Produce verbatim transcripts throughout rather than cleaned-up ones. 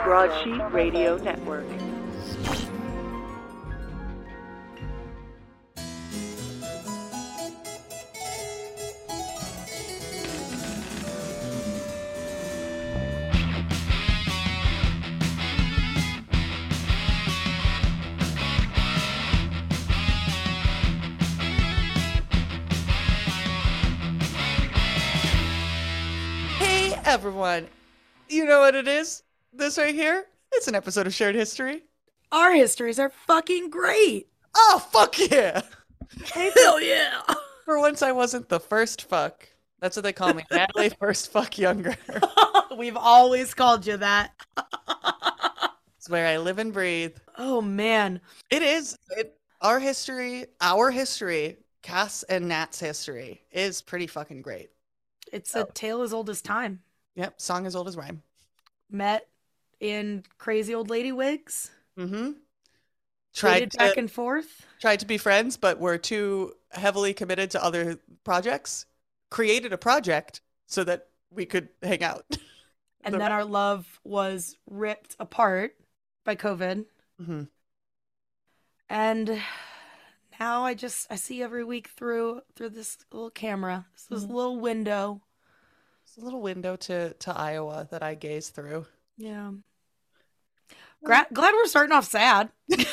Broadsheet Radio Network. Hey everyone, you know what it is? This right here? It's an episode of Shared History. Our histories are fucking great. Oh, fuck yeah! Hell yeah. For once I wasn't the first fuck. That's what they call me. Natalie First Fuck Younger. We've always called you that. It's where I live and breathe. Oh, man. It is. It, our history, our history, Cass and Nat's history is pretty fucking great. It's a tale as old as time. Yep, song as old as rhyme. Met in crazy old lady wigs. Mm-hmm. Tried Tried back to, and forth. tried to be friends, but were too heavily committed to other projects. Created a project so that we could hang out. And The- then our love was ripped apart by COVID. Mhm. And now I just, I see every week through through this little camera. This Mhm. little window. It's a little window to, to Iowa that I gaze through. Yeah. Gra- glad we're starting off sad.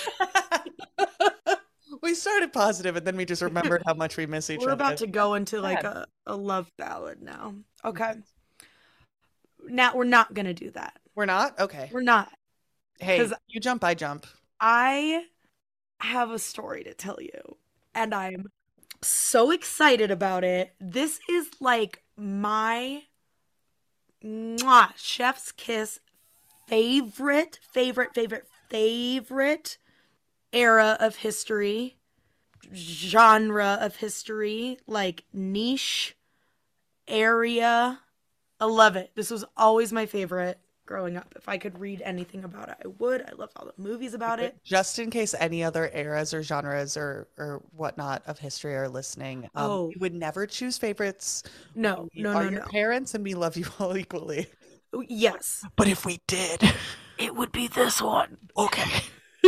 We started positive and then we just remembered how much we miss each We're other. about to go into like Sad. a, a love ballad now. Okay. Now we're not going to do that. We're not? Okay. We're not. Hey, 'cause- you jump, I jump. I have a story to tell you, and I'm so excited about it. This is like my mwah, chef's kiss favorite, favorite, favorite, favorite era of history, genre of history, like niche area. I love it. This was always my favorite growing up. If I could read anything about it, I would. I loved all the movies about it. Just in case any other eras or genres or, or whatnot of history are listening, um, Oh. we would never choose favorites. No, We no, are no, your no. parents and we love you all equally. Yes. But if we did, It would be this one. okay.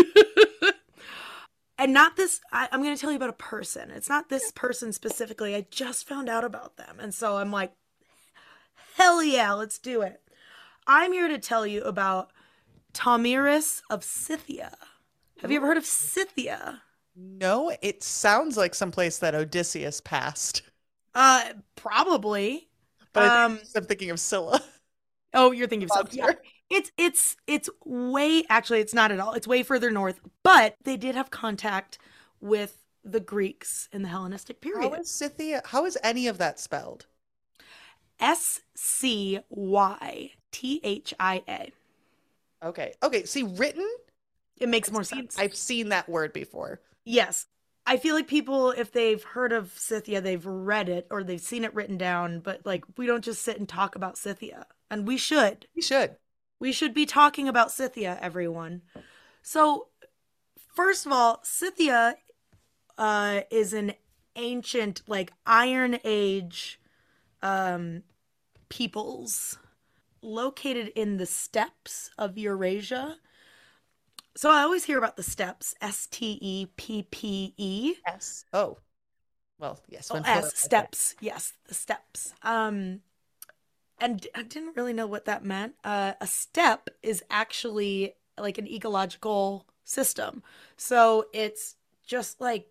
And not this, I, I'm going to tell you about a person. It's not this person specifically. I just found out about them. And so I'm like, hell yeah, let's do it. I'm here to tell you about Tomiris of Scythia. Have you ever heard of Scythia? No, it sounds like someplace that Odysseus passed. Uh, probably. But I Um, think I'm thinking of Scylla. Oh, you're thinking of something. Monster. It's it's it's way actually it's not at all. It's way further north, but they did have contact with the Greeks in the Hellenistic How period. is Scythia? How is any of that spelled? S C Y T H I A. Okay. Okay. See, written, It makes more sense. I've seen that word before. Yes. I feel like people, if they've heard of Scythia, they've read it or they've seen it written down, but like we don't just sit and talk about Scythia. And we should. You should. We should be talking about Scythia, everyone. So, first of all, Scythia uh, is an ancient, like, Iron Age um, peoples located in the steppes of Eurasia. So, I always hear about the steppes, S T E P P E. S. Oh. Well, yes. Oh, when plural, S, steppes. Yes, the steppes. Um, and I didn't really know what that meant. Uh, a steppe is actually like an ecological system. So it's just like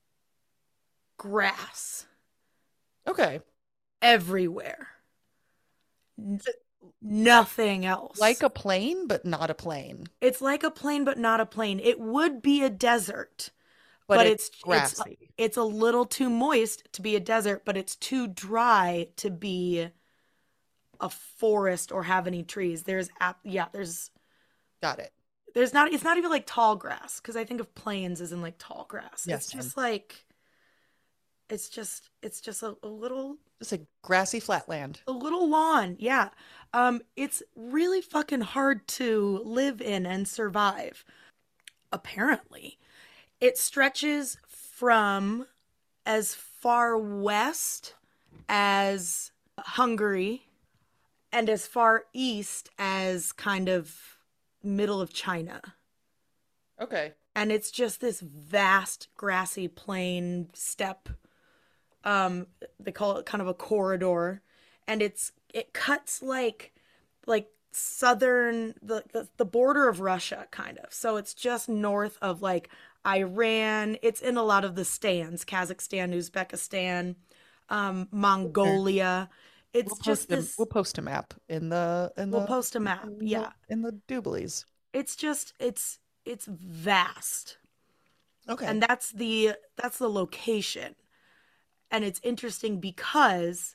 grass Okay. everywhere. N- nothing else. Like a plain, but not a plain. It's like a plain, but not a plain. It would be a desert, But, but, it's, it's it's grassy. it's a little too moist to be a desert, but it's too dry to be a forest or have any trees. There's ap- yeah, there's Got it. there's not it's not even like tall grass because I think of plains as in like tall grass. Yes, It's just like it's just it's just a, a little Just a grassy flatland. a little lawn. Yeah. Um it's really fucking hard to live in and survive. Apparently. It stretches from as far west as Hungary and as far east as kind of middle of China. Okay. And it's just this vast grassy plain steppe. Um, they call it kind of a corridor, and it's it cuts like like southern the, the the border of Russia kind of. So it's just north of like Iran. It's in a lot of the stands, Kazakhstan, Uzbekistan, um, Sure. Mongolia. We'll It's post just them. this. We'll post a map in the in We'll the post a map. in the, Yeah. in the dooblies. It's just it's it's vast. Okay. And that's the that's the location. And it's interesting because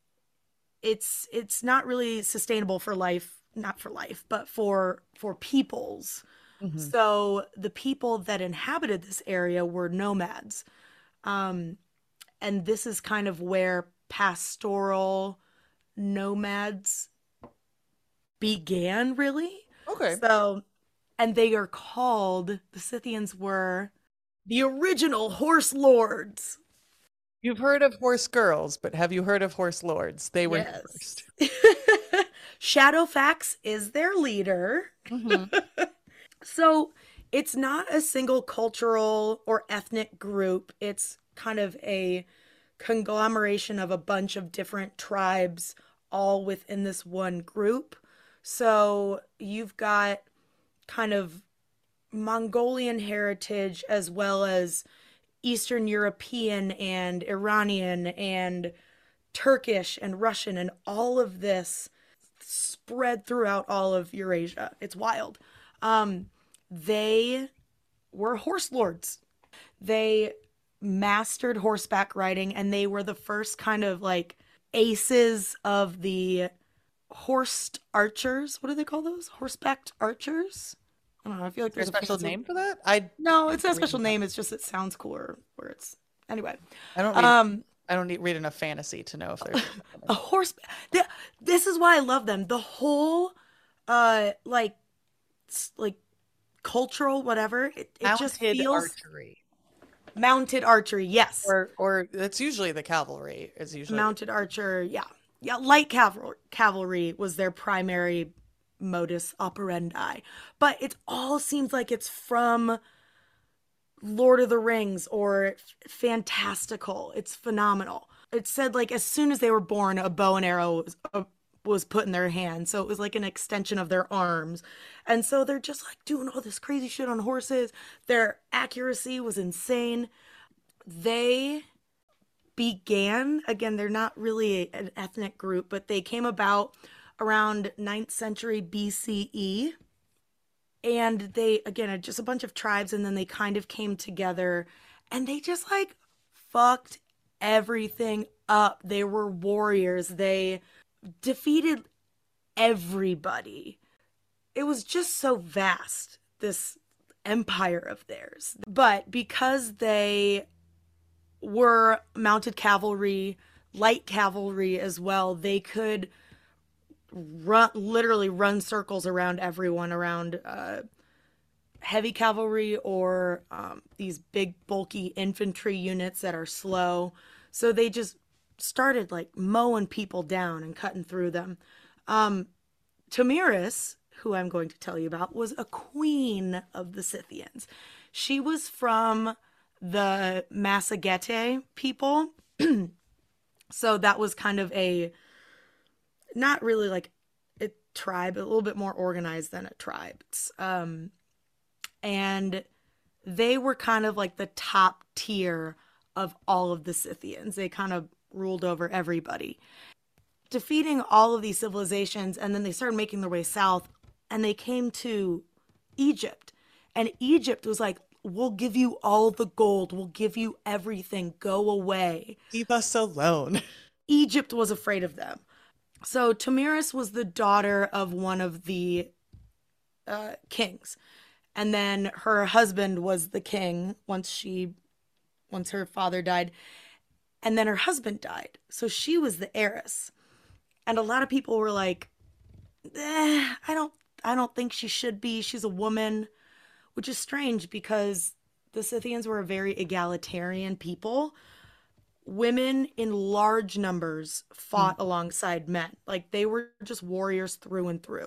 it's it's not really sustainable for life, not for life, but for for peoples. Hmm. So the people that inhabited this area were nomads. Um, and this is kind of where pastoral nomads began, really. Okay. So, and they are called, the Scythians were the original horse lords. You've heard of horse girls, but have you heard of horse lords? They were here first. Yes. Shadowfax is their leader. Hmm. So it's not a single cultural or ethnic group. It's kind of a conglomeration of a bunch of different tribes all within this one group. So you've got kind of Mongolian heritage as well as Eastern European and Iranian and Turkish and Russian and all of this spread throughout all of Eurasia. It's wild. Um, they were horse lords. They mastered horseback riding and they were the first kind of like aces of the horsed archers. What do they call those? Horsebacked archers? I don't know. I feel like Is there there's a special fancy... name for that? I No, it's not a read special that. name. It's just it sounds cooler where it's anyway. I don't read. Um, I don't need, read enough fantasy to know if there's. a horse. th- This is why I love them. The whole, uh, like, s- like cultural whatever. It, it just Mounted feels archery, mounted archery. Yes, or or that's usually the cavalry. Is usually mounted archer. Yeah, yeah. Light cavalry. Cavalry was their primary modus operandi, but it all seems like it's from Lord of the Rings or f- fantastical. It's phenomenal. It said like as soon as they were born, a bow and arrow was, uh, was put in their hand, so it was like an extension of their arms, and so they're just like doing all this crazy shit on horses. Their accuracy was insane. They began again. They're not really an ethnic group, but they came about around ninth century B C E. And they, again, are just a bunch of tribes, and then they kind of came together and they just like fucked everything up. They were warriors, they defeated everybody. It was just so vast, this empire of theirs. But because they were mounted cavalry, light cavalry as well, they could run literally run circles around everyone, around uh heavy cavalry or um these big bulky infantry units that are slow. So they just started like mowing people down and cutting through them. um Tamiris, who I'm going to tell you about, was a queen of the Scythians. She was from the Massagetae people. So that was kind of a, not really like a tribe, a little bit more organized than a tribe. It's, um, and they were kind of like the top tier of all of the Scythians. They kind of ruled over everybody, defeating all of these civilizations, and then they started making their way south, and they came to Egypt. And Egypt was like, we'll give you all the gold, we'll give you everything, go away. Leave us alone. Egypt was afraid of them. So Tamiris was the daughter of one of the uh, kings, and then her husband was the king once she, once her father died, and then her husband died. So she was the heiress, and a lot of people were like, eh, "I don't, I don't think she should be. She's a woman," which is strange because the Scythians were a very egalitarian people. Women in large numbers fought alongside men. Like they were just warriors through and through.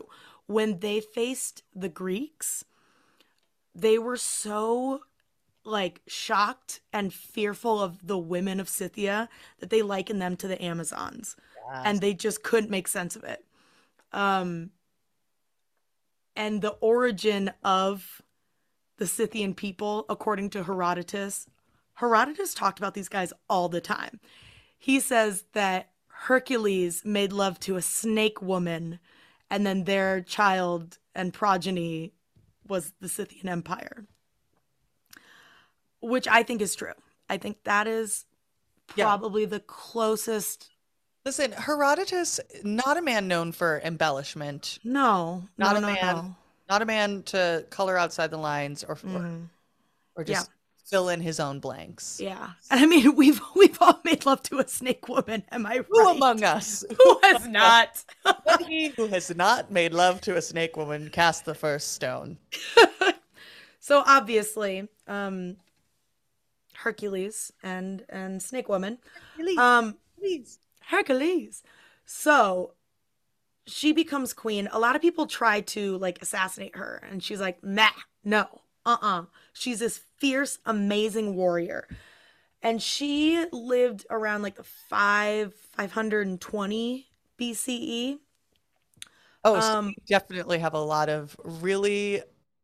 when they faced the Greeks, they were so like shocked and fearful of the women of Scythia that they likened them to the Amazons. Yes. And they just couldn't make sense of it. Um, and the origin of the Scythian people, according to Herodotus, Herodotus talked about these guys all the time. He says that Hercules made love to a snake woman, and then their child and progeny was the Scythian Empire, which I think is true. I think that is Yeah. probably the closest. Listen, Herodotus, not a man known for embellishment, No, not no, a no, man, no. not a man to color outside the lines or or, Mhm. or just fill in his own blanks. Yeah. And I mean, we've we've all made love to a snake woman, am I right? Who among us? Who has not? Let he who has not made love to a snake woman cast the first stone. So obviously, um, Hercules and and Snake Woman, Please, um, please. Hercules. So she becomes queen. A lot of people try to like assassinate her, and she's like, "Nah, no, uh-uh." She's this fierce, amazing warrior, and she lived around like the five five hundred and twenty B C E. Oh, so Um, we definitely have a lot of really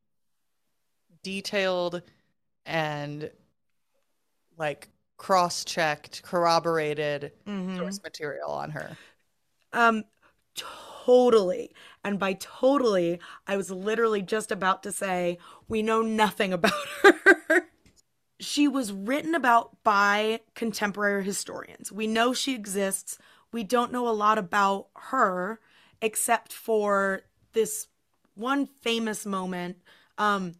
detailed and like cross-checked, corroborated mhm. source material on her. Um, totally. And by totally, I was literally just about to say, we know nothing about her. She was written about by contemporary historians. We know she exists. We don't know a lot about her except for this one famous moment. Um,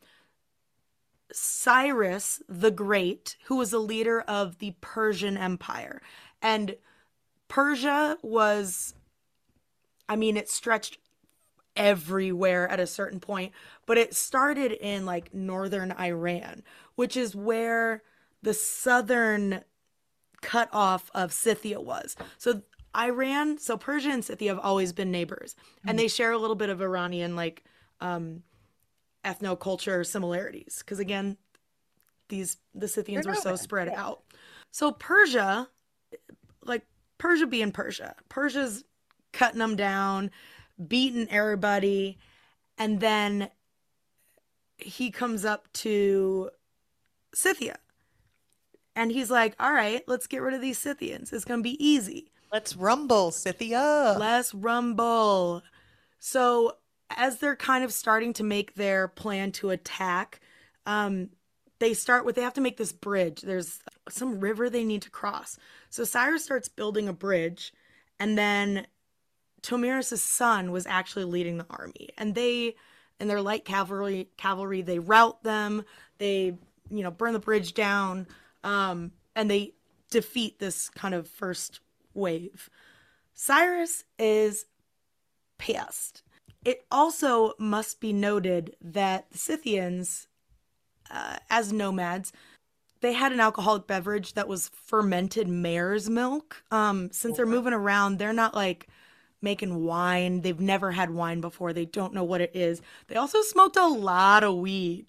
Cyrus the Great, who was a leader of the Persian Empire. And Persia was, I mean, it stretched everywhere at a certain point, but it started in like northern Iran, which is where the southern cutoff of Scythia was. So Iran, so Persia and Scythia have always been neighbors, and they share a little bit of Iranian like um, ethno-culture similarities. Because again, these the Scythians They're were so nomad, spread yeah. out. So Persia, like Persia being Persia, Persia's cutting them down, beating everybody, and then he comes up to Scythia, and he's like, "All right, let's get rid of these Scythians. It's gonna be easy. Let's rumble, Scythia. Let's rumble." So as they're kind of starting to make their plan to attack, um, they start with they have to make this bridge. There's some river they need to cross. So Cyrus starts building a bridge, and then Tomiris' son was actually leading the army, and they and their light cavalry cavalry they rout them. They you know burn the bridge down, um, and they defeat this kind of first wave. Cyrus is pissed. It also must be noted that the Scythians, uh, as nomads, they had an alcoholic beverage that was fermented mare's milk. Um, since they're moving around, they're not like making wine. They've never had wine before. They don't know what it is. They also smoked a lot of weed.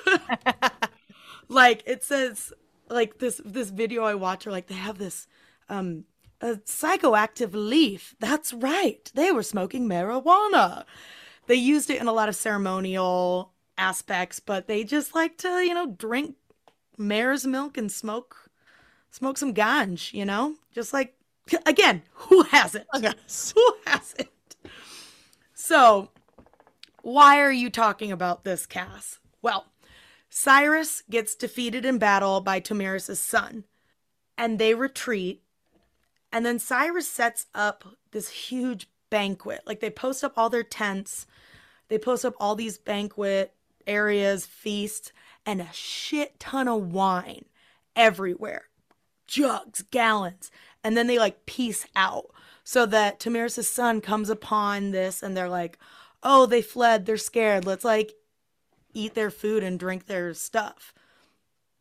Like it says, like this this video I watch, or like they have this um a psychoactive leaf. That's right. They were smoking marijuana. They used it in a lot of ceremonial aspects, but they just like to, you know, drink mare's milk and smoke smoke some ganj, you know? Just like again, who hasn't? Yes. Who hasn't? So, why are you talking about this, Cass? Well, Cyrus gets defeated in battle by Tomiris' son, and they retreat. And then Cyrus sets up this huge banquet. Like they post up all their tents, they post up all these banquet areas, feasts, and a shit ton of wine everywhere. Jugs, gallons. And then they like peace out so that Tomiris' son comes upon this and they're like, oh, they fled, they're scared. Let's like eat their food and drink their stuff.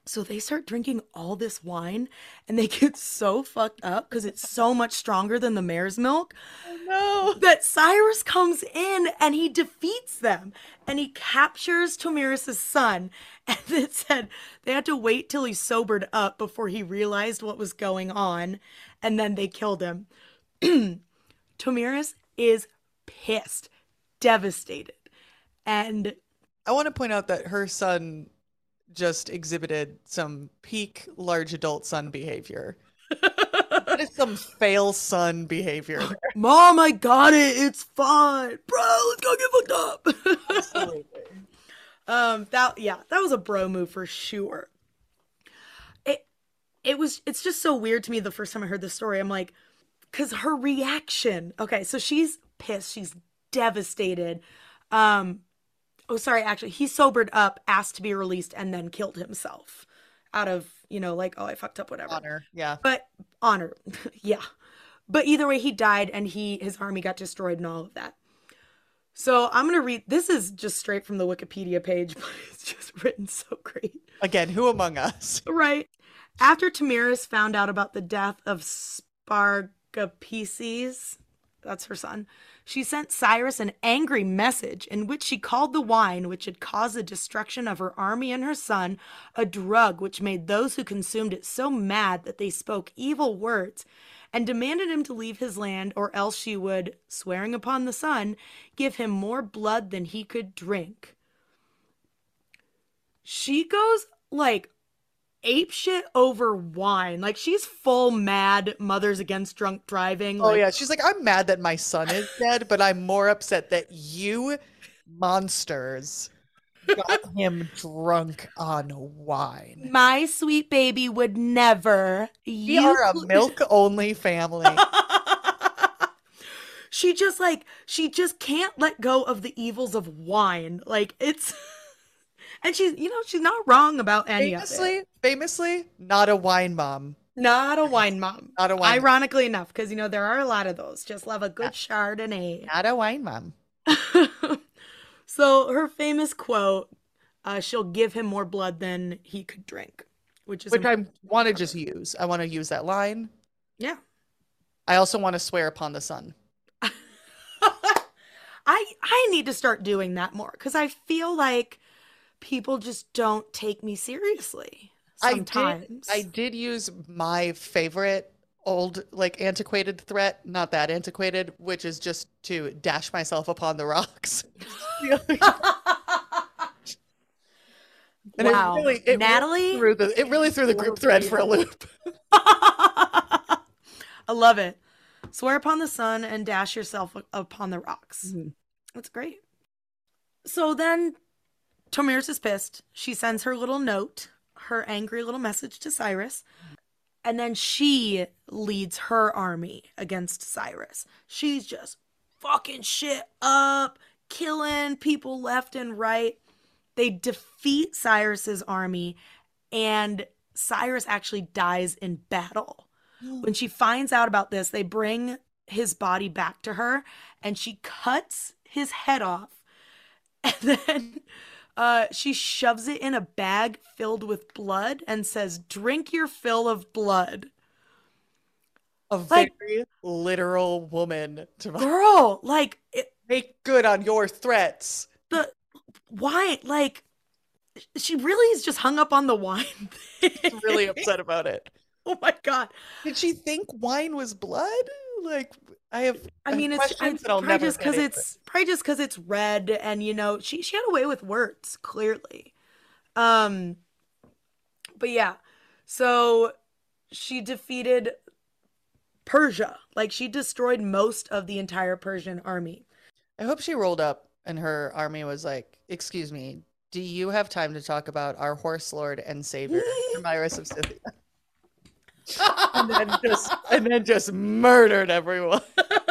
So they start drinking all this wine and they get so fucked up because it's so much stronger than the mare's milk No. that Cyrus comes in and he defeats them and he captures Tomiris' son. And it said they had to wait till he sobered up before he realized what was going on. And then they killed him. Tomiris is pissed, devastated. And I want to point out that her son just exhibited some peak large adult son behavior. That is some fail son behavior. Mom, I got it. It's fine. Bro, let's go get fucked up. Absolutely. um, that yeah, that was a bro move for sure. It it was it's just so weird to me the first time I heard this story. I'm like, because her reaction. Okay, so she's pissed. She's devastated. Um, oh, sorry, actually, he sobered up, asked to be released, and then killed himself out of, you know, like, oh, I fucked up, whatever. Honor, yeah. But honor, yeah. But either way, he died, and he his army got destroyed and all of that. So I'm going to read, this is just straight from the Wikipedia page, but it's just written so great. Again, who among us? Right. After Tomiris found out about the death of Spargapeses, that's her son, she sent Cyrus an angry message in which she called the wine, which had caused the destruction of her army and her son, a drug which made those who consumed it so mad that they spoke evil words, and demanded him to leave his land, or else she would, swearing upon the son, give him more blood than he could drink. She goes, like, ape shit over wine. Like, she's full mad Mothers Against Drunk Driving. Oh, like, yeah. She's like, I'm mad that my son is dead, but I'm more upset that you monsters got him drunk on wine. my sweet baby would never. We You are a milk-only family. She just, like, she just can't let go of the evils of wine. Like, it's... And she's, you know, she's not wrong about any Famously, of it. famously, not a wine mom. Not a wine mom. Not a wine mom. Ironically enough, because, you know, there are a lot of those. Just love a good Chardonnay. Not a wine mom. So her famous quote, uh, she'll give him more blood than he could drink, which is Which I want to just use. I want to use that line. yeah. I also want to swear upon the sun. I I need to start doing that more because I feel like people just don't take me seriously sometimes. I did, I did use my favorite old, like, antiquated threat, not that antiquated, which is just to dash myself upon the rocks. And Wow. it really, it Natalie? really threw the, it really threw the group thread for a loop. I love it. Swear upon the sun and dash yourself upon the rocks. Mm-hmm. That's great. So then Tomiris is pissed. She sends her little note, her angry little message to Cyrus. And then she leads her army against Cyrus. She's just fucking shit up, killing people left and right. They defeat Cyrus's army, and Cyrus actually dies in battle. When she finds out about this, they bring his body back to her, and she cuts his head off. And then uh, she shoves it in a bag filled with blood and says, drink your fill of blood. A Like- very literal woman to Girl, like, it, make good on your threats. the wine, like, she really is just hung up on the wine thing. I'm really upset about it. Oh my God. Did she think wine was blood? Like, I have. I mean, have it's, questions it's that I'll probably never just get because answered. it's probably just because it's red, and you know, she she had a way with words, clearly. Um, but yeah, so she defeated Persia. Like, she destroyed most of the entire Persian army. I hope she rolled up and her army was like, "Excuse me, do you have time to talk about our horse lord and savior, Thamyris of Scythia?" and then just and then just murdered everyone.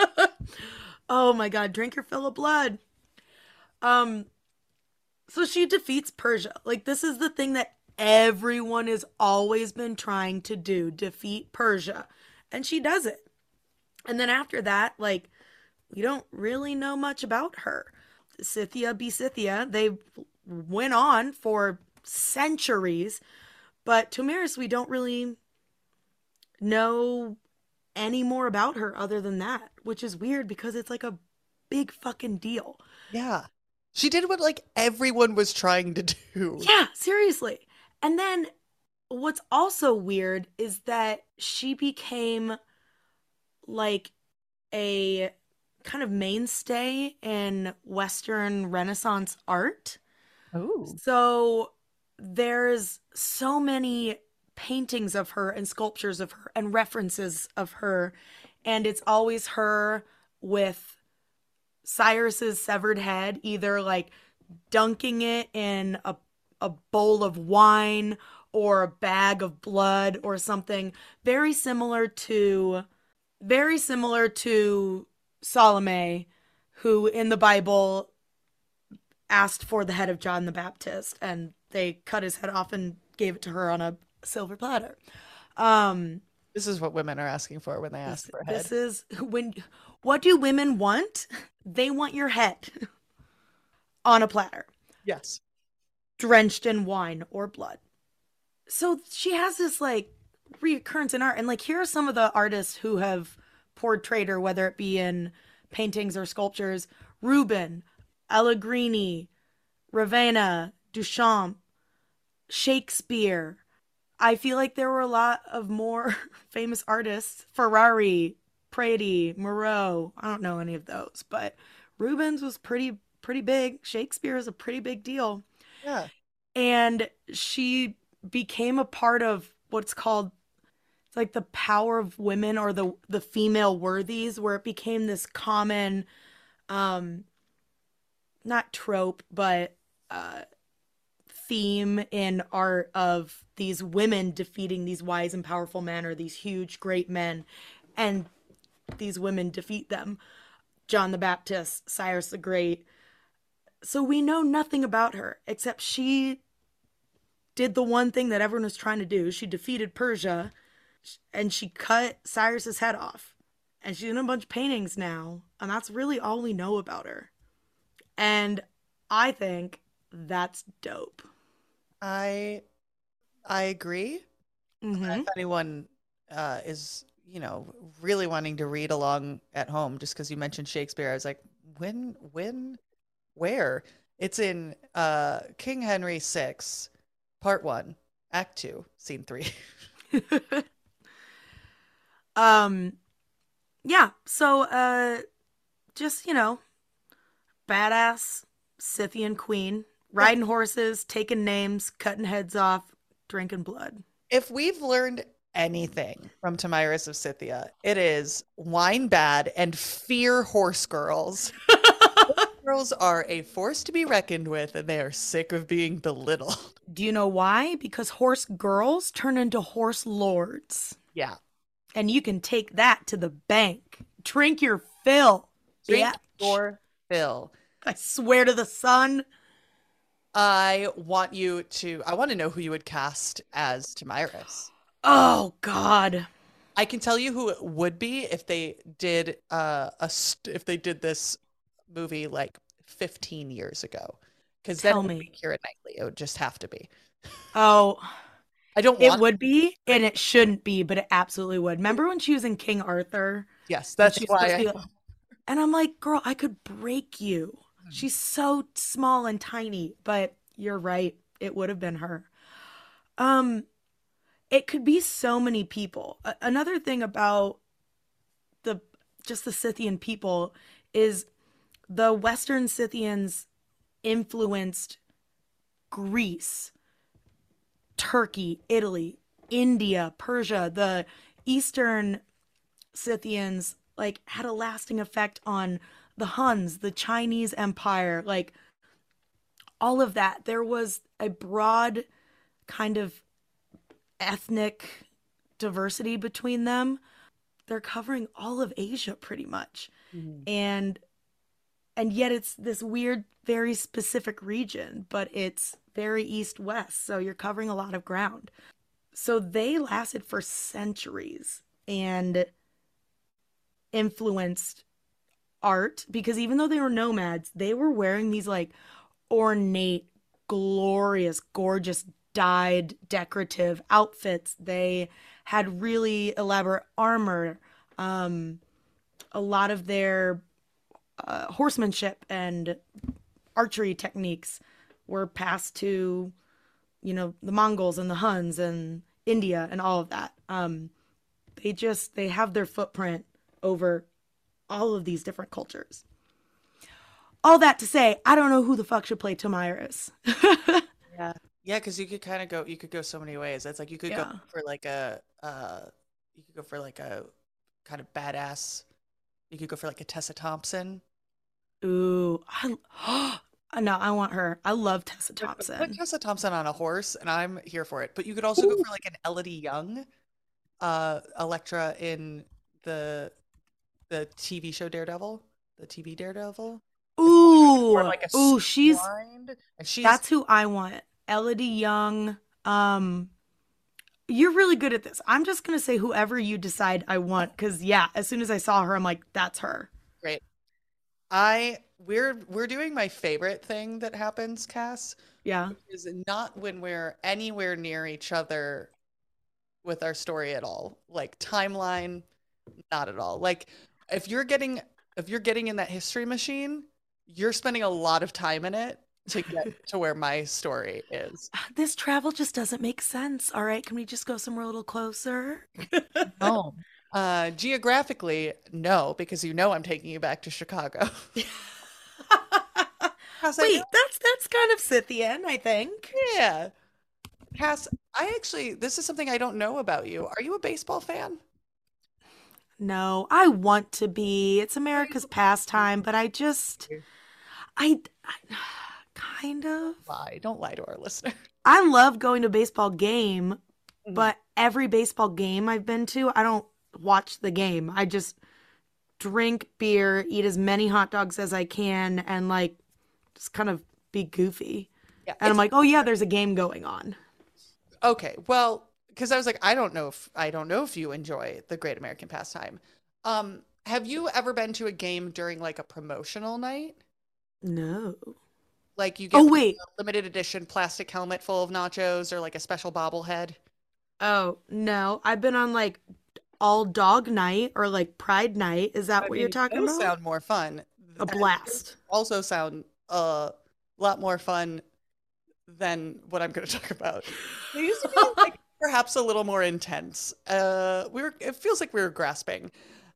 Oh my God, drink your fill of blood. Um, so she defeats Persia. Like, this is the thing that everyone has always been trying to do, defeat Persia. And she does it. And then after that, like, we don't really know much about her. Scythia be Scythia. They went on for centuries, But Tomiris, we don't really know any more about her other than that, which is weird because it's like a big fucking deal. Yeah. She did what like everyone was trying to do. Yeah, seriously. And then what's also weird is that she became like a kind of mainstay in Western Renaissance art. Oh. So there's so many paintings of her and sculptures of her and references of her, and it's always her with Cyrus's severed head, either like dunking it in a a bowl of wine or a bag of blood or something very similar to very similar to Salome, who in the Bible asked for the head of John the Baptist, and they cut his head off and gave it to her on a silver platter. Um, This is what women are asking for when they ask this, for a head. this is when. What do women want? They want your head on a platter, Yes. drenched in wine or blood. So she has this like reoccurrence in art, and like here are some of the artists who have portrayed her, whether it be in paintings or sculptures: Rubens, Allegrini, Ravenna, Duchamp, Shakespeare. I feel like there were a lot of more famous artists: Ferrari, Prati, Moreau. I don't know any of those, but Rubens was pretty pretty big. Shakespeare is a pretty big deal. Yeah. And she became a part of what's called it's like the power of women, or the the female worthies, where it became this common um not trope, but uh theme in art of these women defeating these wise and powerful men, or these huge great men, and these women defeat them. John the Baptist, Cyrus the Great. So we know nothing about her except she did the one thing that everyone was trying to do. She defeated Persia, and she cut Cyrus's head off. And she's in a bunch of paintings now, and that's really all we know about her. And I think that's dope. I I agree. Mm-hmm. If anyone uh, is, you know, really wanting to read along at home, just because you mentioned Shakespeare, I was like, when, when, where? It's in uh, King Henry the Sixth, Part One, Act Two, Scene Three. um, yeah. So, uh, just you know, badass Scythian queen, riding horses, taking names, cutting heads off, drinking blood. If we've learned anything from Tamiris of Scythia, it is wine bad and fear horse girls. Girls are a force to be reckoned with, and they are sick of being belittled. Do you know why? Because horse girls turn into horse lords. Yeah. And you can take that to the bank. Drink your fill. Drink bitch. your fill. I swear to the sun. I want you to, I want to know who you would cast as Tamiris. Oh, God. I can tell you who it would be if they did uh, a st- if they did this movie like fifteen years ago. Because then Tell it would me. be Keira Knightley. It would just have to be. Oh, I don't it want would be, and it shouldn't be, but it absolutely would. Remember when she was in King Arthur? Yes, And that's she's why supposed to I, be- And I'm like, girl, I could break you. She's so small and tiny, but you're right. It would have been her. Um, it could be so many people. A- another thing about the just the Scythian people is the Western Scythians influenced Greece, Turkey, Italy, India, Persia. The Eastern Scythians like had a lasting effect on the Huns, the Chinese Empire, like all of that. There was a broad kind of ethnic diversity between them. They're covering all of Asia pretty much. Mhm. And and yet it's this weird, very specific region, but it's very east-west, so you're covering a lot of ground. So they lasted for centuries and influenced art, because even though they were nomads, they were wearing these like ornate, glorious, gorgeous dyed decorative outfits. They had really elaborate armor. Um, a lot of their uh, horsemanship and archery techniques were passed to, you know, the Mongols and the Huns and India and all of that. Um, they just they have their footprint over all of these different cultures. All that to say, I don't know who the fuck should play Tomyris. Yeah. Yeah, because you could kind of go, you could go so many ways. It's like you could go Yeah. for like a, uh, you could go for like a kind of badass. You could go for like a Tessa Thompson. Ooh, I, no, I want her. I love Tessa Put, put Thompson. Tessa Thompson on a horse, and I'm here for it. But you could also go Ooh. for like an Elodie Young, uh, Electra in the the T V show Daredevil, the T V Daredevil, or Ooh, like a ooh, super she's blind, and she's that's who I want. Elodie Young. Um, you're really good at this. I'm just gonna say whoever you decide I want, because yeah, as soon as I saw her, I'm like, that's her. great. I we're we're doing my favorite thing that happens, Cass, Yeah. which is not when we're anywhere near each other with our story at all. Like timeline, not at all. Like if you're getting if you're getting in that history machine, you're spending a lot of time in it to get to where my story is. This travel just doesn't make sense. All right, can we just go somewhere a little closer? No. Uh, geographically, no, because you know I'm taking you back to Chicago. Cass, I Wait, know- that's that's kind of Scythian, I think. yeah. Cass, I actually, this is something I don't know about you. Are you a baseball fan? No, I want to be. It's America's pastime, but I just I, I kind of Lie. Don't lie to our listener. I love going to a baseball game, Mhm. but every baseball game I've been to, I don't watch the game. I just drink beer, eat as many hot dogs as I can, and like just kind of be goofy. Yeah. And I'm it's- like, oh yeah, there's a game going on. okay. Well, because I was like, I don't know if I don't know if you enjoy the Great American Pastime. Um, have you ever been to a game during like a promotional night? No. Like you get Oh like, wait. a limited edition plastic helmet full of nachos or like a special bobblehead? Oh no. I've been on like all dog night or like pride night. Is that I what you're mean, talking those about? sound more fun. A And blast. also sound a lot more fun than what I'm going to talk about. They used to be like perhaps a little more intense. Uh, we were. It feels like we were grasping.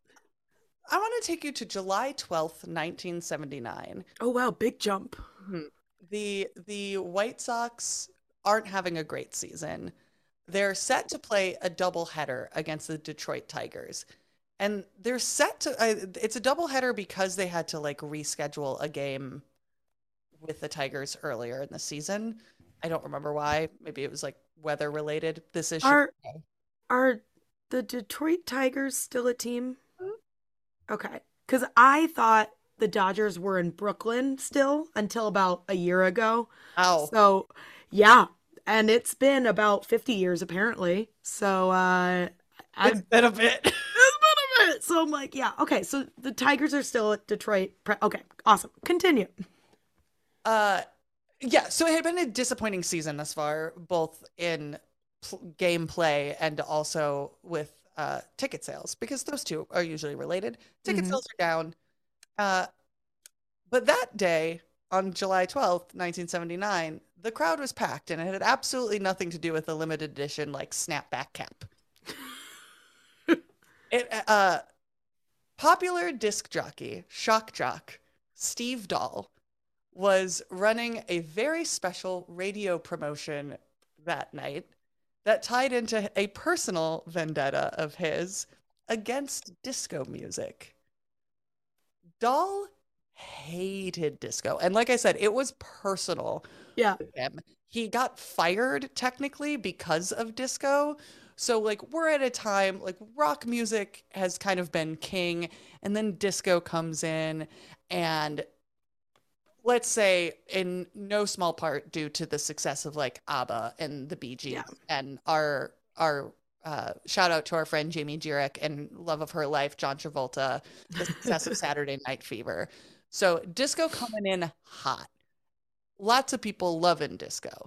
I want to take you to July twelfth, nineteen seventy-nine. Oh wow, big jump. Mhm. The the White Sox aren't having a great season. They're set to play a doubleheader against the Detroit Tigers. And they're set to uh, it's a doubleheader because they had to like reschedule a game with the Tigers earlier in the season. I don't remember why. Maybe it was like weather related. This is Are Chicago. are the Detroit Tigers still a team? Mhm. Okay. Because I thought the Dodgers were in Brooklyn still until about a year ago. Ow. So, yeah. And it's been about fifty years apparently. So, uh, It's I've been a bit. it's been a minute. So I'm like, yeah. Okay. So the Tigers are still at Detroit. Pre- Okay. Awesome. Continue. Uh, yeah, so it had been a disappointing season thus far, both in pl- gameplay and also with uh, ticket sales, because those two are usually related. Ticket Mhm. sales are down. Uh, but that day, on July twelfth, nineteen seventy-nine, the crowd was packed, and it had absolutely nothing to do with the limited edition, like, snapback cap. It, uh, popular disc jockey, shock jock, Steve Dahl, was running a very special radio promotion that night that tied into a personal vendetta of his against disco music. Dahl hated disco. And like I said, it was personal Yeah. with him. He got fired technically because of disco. So like we're at a time like rock music has kind of been king, and then disco comes in, and let's say in no small part due to the success of like ABBA and the Bee Gees Yeah. and our our uh, shout out to our friend Jamie Jurek and love of her life John Travolta, the success of Saturday Night Fever. So disco coming in hot. Lots of people loving disco.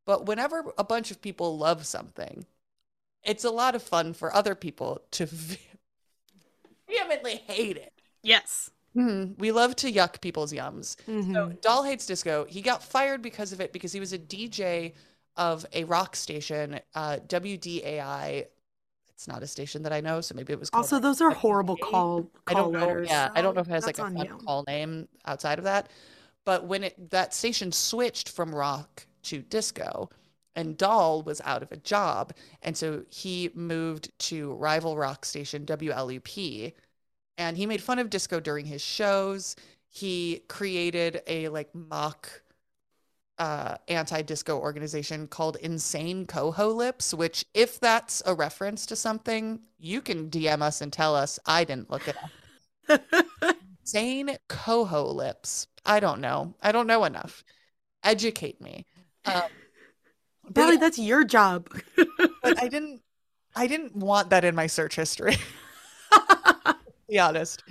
But whenever a bunch of people love something, it's a lot of fun for other people to ve- vehemently hate it. Yes. Mhm. We love to yuck people's yums. So Mhm. Dahl hates disco. He got fired because of it because he was a D J of a rock station, uh, W D A I. It's not a station that I know, so maybe it was called Also, like those are W D A. horrible call I call don't know. letters. Yeah, I don't know so if it has like that's a on fun you. call name outside of that. But when it that station switched from rock to disco, and Dahl was out of a job, and so he moved to rival rock station W L U P, and he made fun of disco during his shows. He created a like mock uh, anti-disco organization called Insane Coho Lips, which if that's a reference to something, you can D M us and tell us. I didn't look it up. Insane Coho Lips. I don't know. I don't know enough. Educate me. Um, but, Natalie, yeah, that's your job. but I didn't. I didn't want that in my search history. To be honest.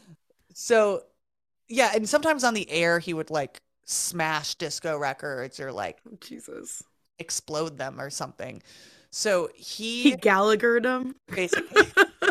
So yeah, and sometimes on the air he would like smash disco records or like Jesus. explode them or something. So He he Gallagher'd him. basically,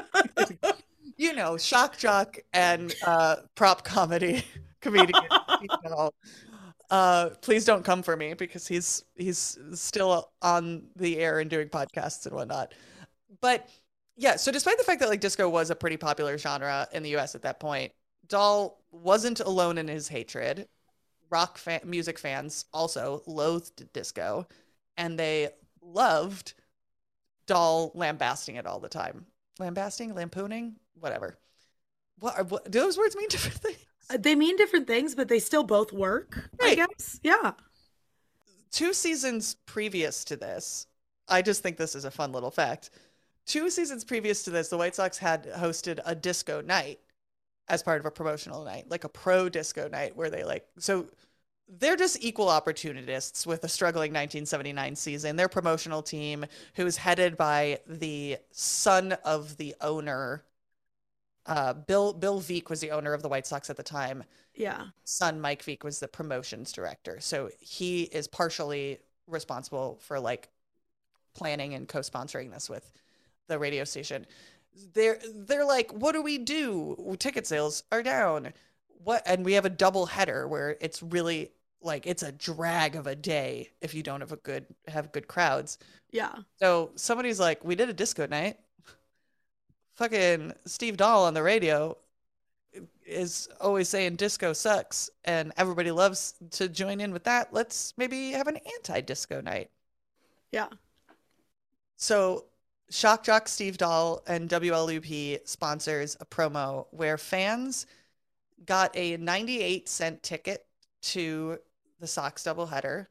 you know, shock jock and uh, prop comedy comedian. Steve Dahl. Uh, please don't come for me because he's he's still on the air and doing podcasts and whatnot. But yeah, so despite the fact that like disco was a pretty popular genre in the U S at that point, Dahl wasn't alone in his hatred. Rock fan- music fans also loathed disco, and they loved Dahl lambasting it all the time. Lambasting, lampooning, whatever. What, what do those words mean different things? Uh, They mean different things, but they still both work, I Right. guess. Yeah. Two seasons previous to this, I just think this is a fun little fact. Two seasons previous to this, the White Sox had hosted a disco night as part of a promotional night, like a pro disco night where they like, so they're just equal opportunists with a struggling nineteen seventy-nine season. Their promotional team, who is headed by the son of the owner, uh, Bill Bill Veeck was the owner of the White Sox at the time. Yeah. Son Mike Veeck was the promotions director, so he is partially responsible for like planning and co-sponsoring this with the radio station. They're they're like, what do we do? Ticket sales are down. What? And we have a double header where it's really like it's a drag of a day if you don't have a good have good crowds. Yeah. So somebody's like, we did a disco night. Fucking Steve Dahl on the radio is always saying disco sucks and everybody loves to join in with that. Let's maybe have an anti-disco night. Yeah. So Shock Jock Steve Dahl and W L U P sponsors a promo where fans got a ninety-eight cent ticket to the Sox doubleheader.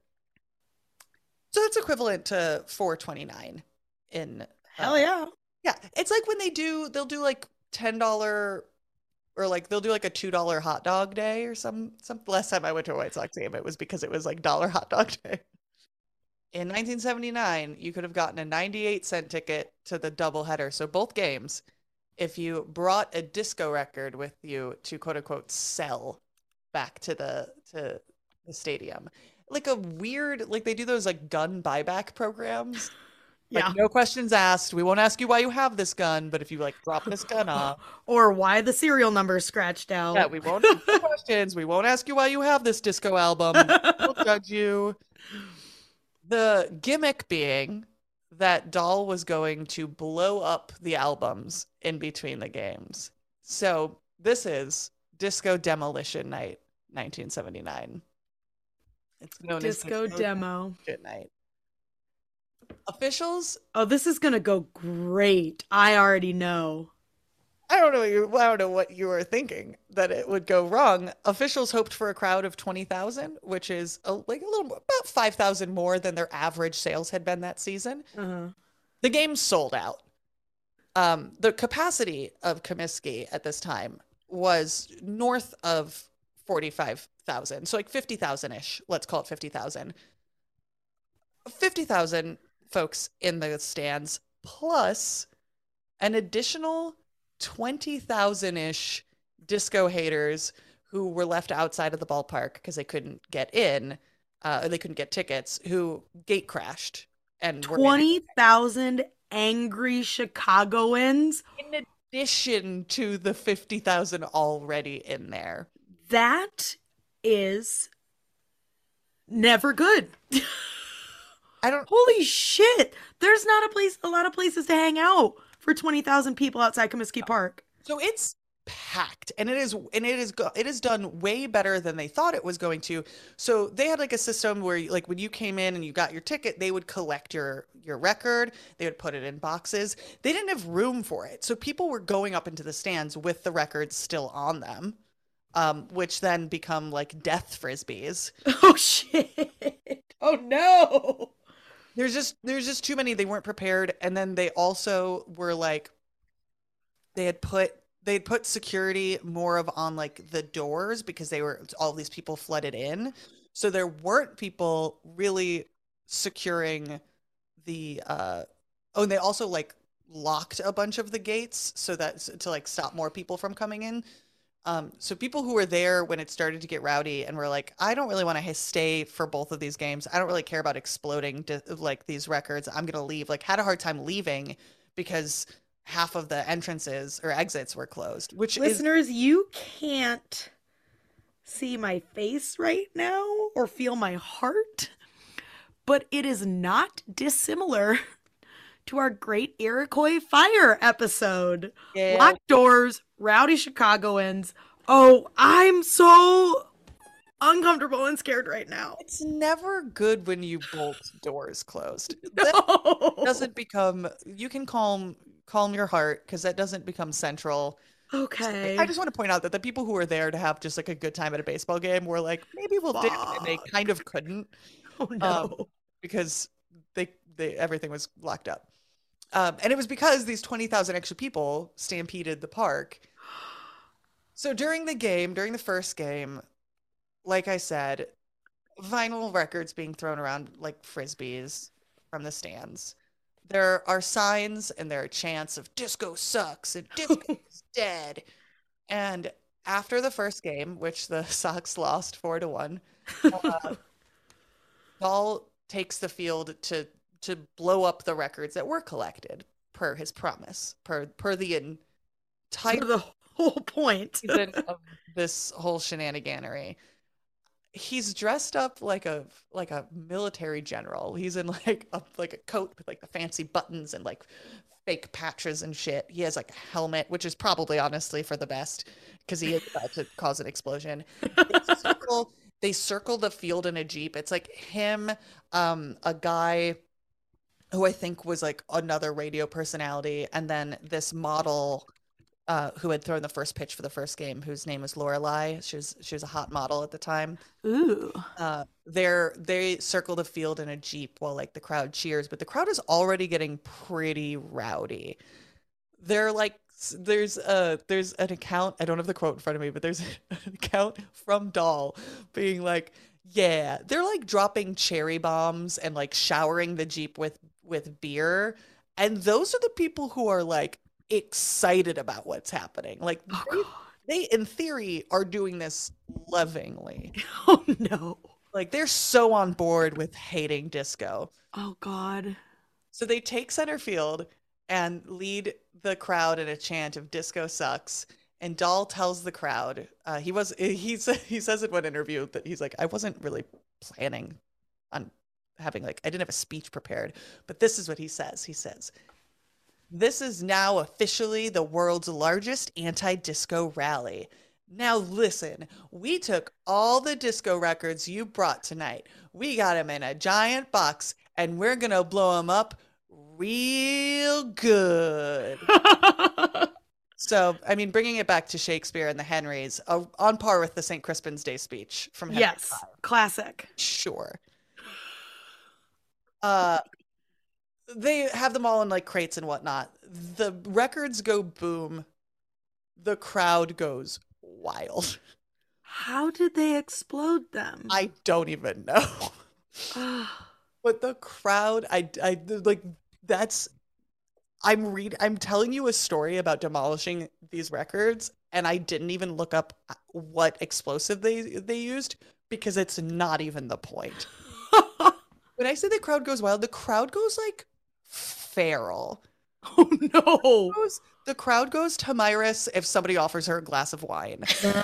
So that's equivalent to four twenty-nine in Hell uh, yeah. yeah, it's like when they do they'll do like ten dollars or like they'll do like a two dollar hot dog day or some some last time I went to a White Sox game it was because it was like dollar hot dog day. In nineteen seventy-nine, you could have gotten a ninety-eight cent ticket to the doubleheader. So both games, if you brought a disco record with you to quote unquote sell back to the to the stadium. Like a weird, like they do those like gun buyback programs. Like Yeah. no questions asked. We won't ask you why you have this gun, but if you like drop this gun off, Or why the serial number is scratched out. yeah, we won't no questions. We won't ask you why you have this disco album. We'll judge you. The gimmick being that Dahl was going to blow up the albums in between the games. So this is Disco Demolition Night, nineteen seventy-nine. It's known Disco as Disco demo. Demolition Night. Officials, Oh, this is gonna go great. I already know. I don't know what you, I don't know what you were thinking that it would go wrong. Officials hoped for a crowd of twenty thousand, which is a, like a little about five thousand more than their average sales had been that season. Uh-huh. The game sold out. Um, the capacity of Comiskey at this time was north of forty-five thousand. So like fifty thousand-ish. Let's call it fifty thousand. fifty thousand folks in the stands plus an additional twenty thousand-ish disco haters who were left outside of the ballpark because they couldn't get in uh, they couldn't get tickets, who gate crashed and were in, twenty thousand angry Chicagoans. in addition to the fifty thousand already in there. That is never good. I don't. Holy shit. There's not a place, a lot of places to hang out for twenty thousand people outside Comiskey Park. So it's packed, and it is, and it is, go- it is done way better than they thought it was going to. So they had like a system where, like, when you came in and you got your ticket, they would collect your your record, they would put it in boxes. They didn't have room for it, so people were going up into the stands with the records still on them, um, which then become like death frisbees. Oh shit. Oh no. There's just there's just too many. They weren't prepared, and then they also were like, they had put they had put security more of on like the doors because they were all these people flooded in, so there weren't people really securing the. uh Oh, and they also like locked a bunch of the gates so that to like stop more people from coming in. Um, so people who were there when it started to get rowdy and were like, I don't really want to stay for both of these games. I don't really care about exploding di- like these records. I'm gonna leave. Like, had a hard time leaving because half of the entrances or exits were closed, which is Listeners, you can't see my face right now or feel my heart, but it is not dissimilar to our Great Iroquois Fire episode. Yeah. Locked doors, rowdy Chicagoans. Oh, I'm so uncomfortable and scared right now. It's never good when you bolt doors closed. That No. doesn't become. You can calm calm your heart because that doesn't become central. Okay. I just want to point out that the people who were there to have just like a good time at a baseball game were like, maybe we'll do it, and they Fuck. kind of couldn't. Oh no. Um, because they they everything was locked up. Um, and it was because these twenty thousand extra people stampeded the park. So during the game, during the first game, like I said, vinyl records being thrown around like frisbees from the stands. There are signs and there are chants of disco sucks and disco is dead. And after the first game, which the Sox lost four to one, uh, Dahl takes the field to to blow up the records that were collected per his promise, per per the entire For the whole point. season of this whole shenaniganery. He's dressed up like a like a military general. He's in like a like a coat with like the fancy buttons and like fake patches and shit. He has like a helmet, which is probably honestly for the best because he is about to cause an explosion. They circle, they circle the field in a Jeep. It's like him, um, a guy who I think was like another radio personality, and then this model uh, who had thrown the first pitch for the first game, whose name was Lorelai. She was she was a hot model at the time. Ooh. Uh, they're they circle the field in a Jeep while like the crowd cheers, but the crowd is already getting pretty rowdy. They're like s- there's a there's an account, I don't have the quote in front of me, but there's an account from Dahl being like, yeah, they're like dropping cherry bombs and like showering the Jeep with with beer, and those are the people who are like excited about what's happening. Like Oh, they, God. they in theory are doing this lovingly. Oh no. Like they're so on board with hating disco. Oh God. So they take center field and lead the crowd in a chant of disco sucks. And Dahl tells the crowd, uh, he was he sa- he says in one interview that he's like, I wasn't really planning on having like I didn't have a speech prepared, but this is what he says. He says, "This is now officially the world's largest anti-disco rally. Now listen, we took all the disco records you brought tonight. We got them in a giant box, and we're gonna blow them up real good." So, I mean, bringing it back to Shakespeare and the Henrys, uh, on par with the Saint Crispin's Day speech from Henry Yes. the Five. Classic. Sure. Uh, they have them all in like crates and whatnot. The records go boom. The crowd goes wild. How did they explode them? I don't even know. But the crowd, I, I like that's. I'm read. I'm telling you a story about demolishing these records, and I didn't even look up what explosive they they used. because it's not even the point. When I say the crowd goes wild, the crowd goes like feral. Oh no. Goes- The crowd goes Tomyris if somebody offers her a glass of wine.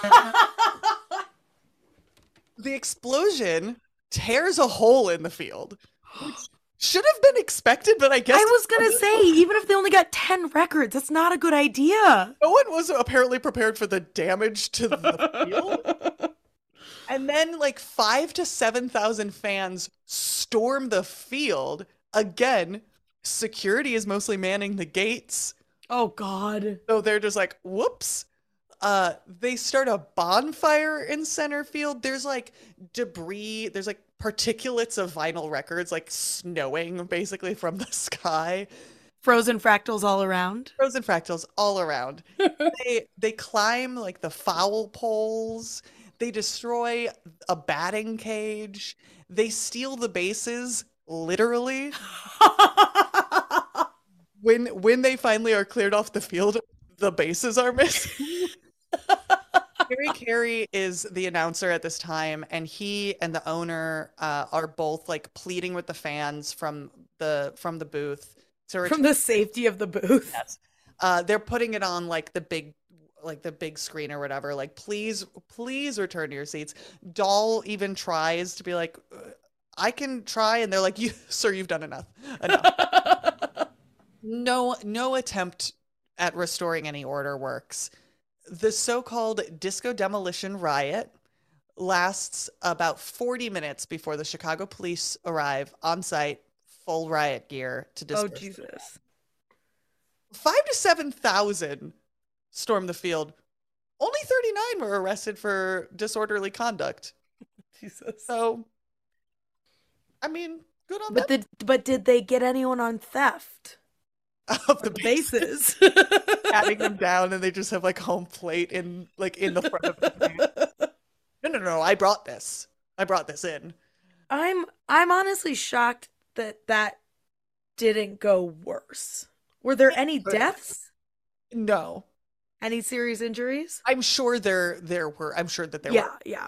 The explosion tears a hole in the field, which should have been expected, but I guess I was gonna say, even if they only got ten records, that's not a good idea. no one was apparently prepared for the damage to the field. And then like five to seven thousand fans storm the field. Again, security is mostly manning the gates. Oh God. So they're just like, whoops. Uh, they start a bonfire in center field. There's like debris, there's like particulates of vinyl records like snowing basically from the sky. Frozen fractals all around. Frozen fractals all around. they they climb like the foul poles. They destroy a batting cage. They steal the bases, literally. When when they finally are cleared off the field, the bases are missing. Harry Carey is the announcer at this time, and he and the owner uh, are both like pleading with the fans from the from the booth to return. From the safety of the booth. Yes. Uh, they're putting it on like the big like the big screen or whatever, like please please return to your seats. Dahl even tries to be like, I can try, and they're like, you sir, you've done enough enough. no no attempt at restoring any order works. The so-called disco demolition riot lasts about forty minutes before the Chicago police arrive on site, full riot gear to disperse. Oh Jesus. Five to seven thousand stormed the field. Only thirty-nine were arrested for disorderly conduct. Jesus. So, I mean, good on But them. did but did they get anyone on theft? Of the The bases, bases. patting them down, and they just have like home plate in like in the front of the No, no, no! I brought this. I brought this in. I'm I'm honestly shocked that that didn't go worse. Were there any deaths? No, Any serious injuries? I'm sure there there were. I'm sure that there Yeah, were. yeah.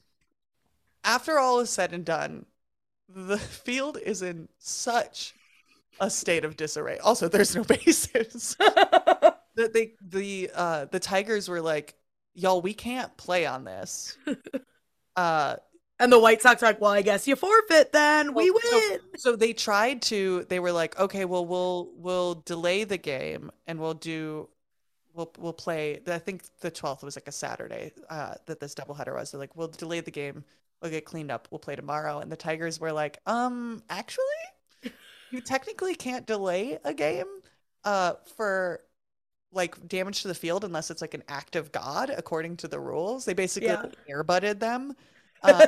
After all is said and done, the field is in such a state of disarray. Also, there's no bases. That they the uh the Tigers were like, y'all, we can't play on this. Uh And the White Sox are like, well, I guess you forfeit then. We well, so- win. So they tried to, they were like, okay, well, we'll we'll delay the game and we'll do we'll we'll play. I think the twelfth was like a Saturday uh that this doubleheader was. They're like, we'll delay the game. We'll get cleaned up. We'll play tomorrow. And the Tigers were like, um, actually, you technically can't delay a game uh for like damage to the field unless it's like an act of God according to the rules. They basically Yeah. like, airbutted them. Uh,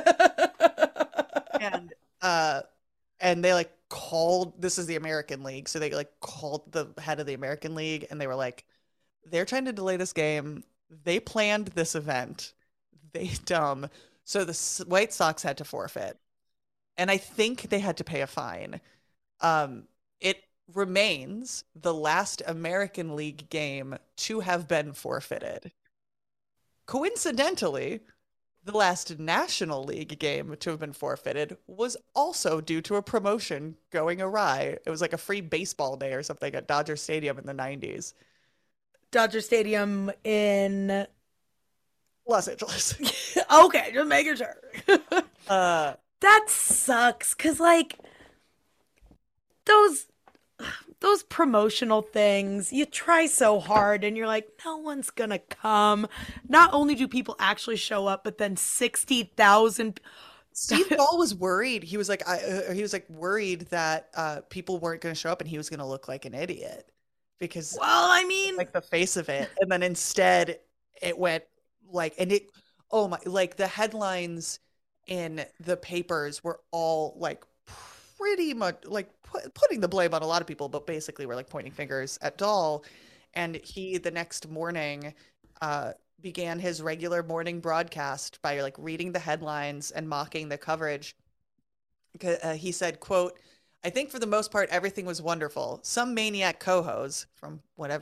and uh and they like called, this is the American League, so they like called the head of the American League and they were like, they're trying to delay this game. They planned this event. They dumb. So the S- White Sox had to forfeit. And I think they had to pay a fine. Um it remains the last American League game to have been forfeited. Coincidentally, the last National League game to have been forfeited was also due to a promotion going awry. It was like a free baseball day or something at Dodger Stadium in the nineties. Dodger Stadium in. Los Angeles. Okay, just making sure. uh, That sucks, cause like those those promotional things, you try so hard and you're like, no one's gonna come. Not only do people actually show up, but then sixty thousand. Steve Ball was worried. He was like, I, uh, he was like worried that uh, people weren't going to show up and he was going to look like an idiot because Well, I mean, like the face of it. And then instead it went like, and it, oh my, like the headlines in the papers were all like pretty much like pu- putting the blame on a lot of people, but basically we're like pointing fingers at Dahl. And he, the next morning, uh, began his regular morning broadcast by like reading the headlines and mocking the coverage. Uh, he said, quote, I think for the most part, everything was wonderful. Some maniac cohos from whatever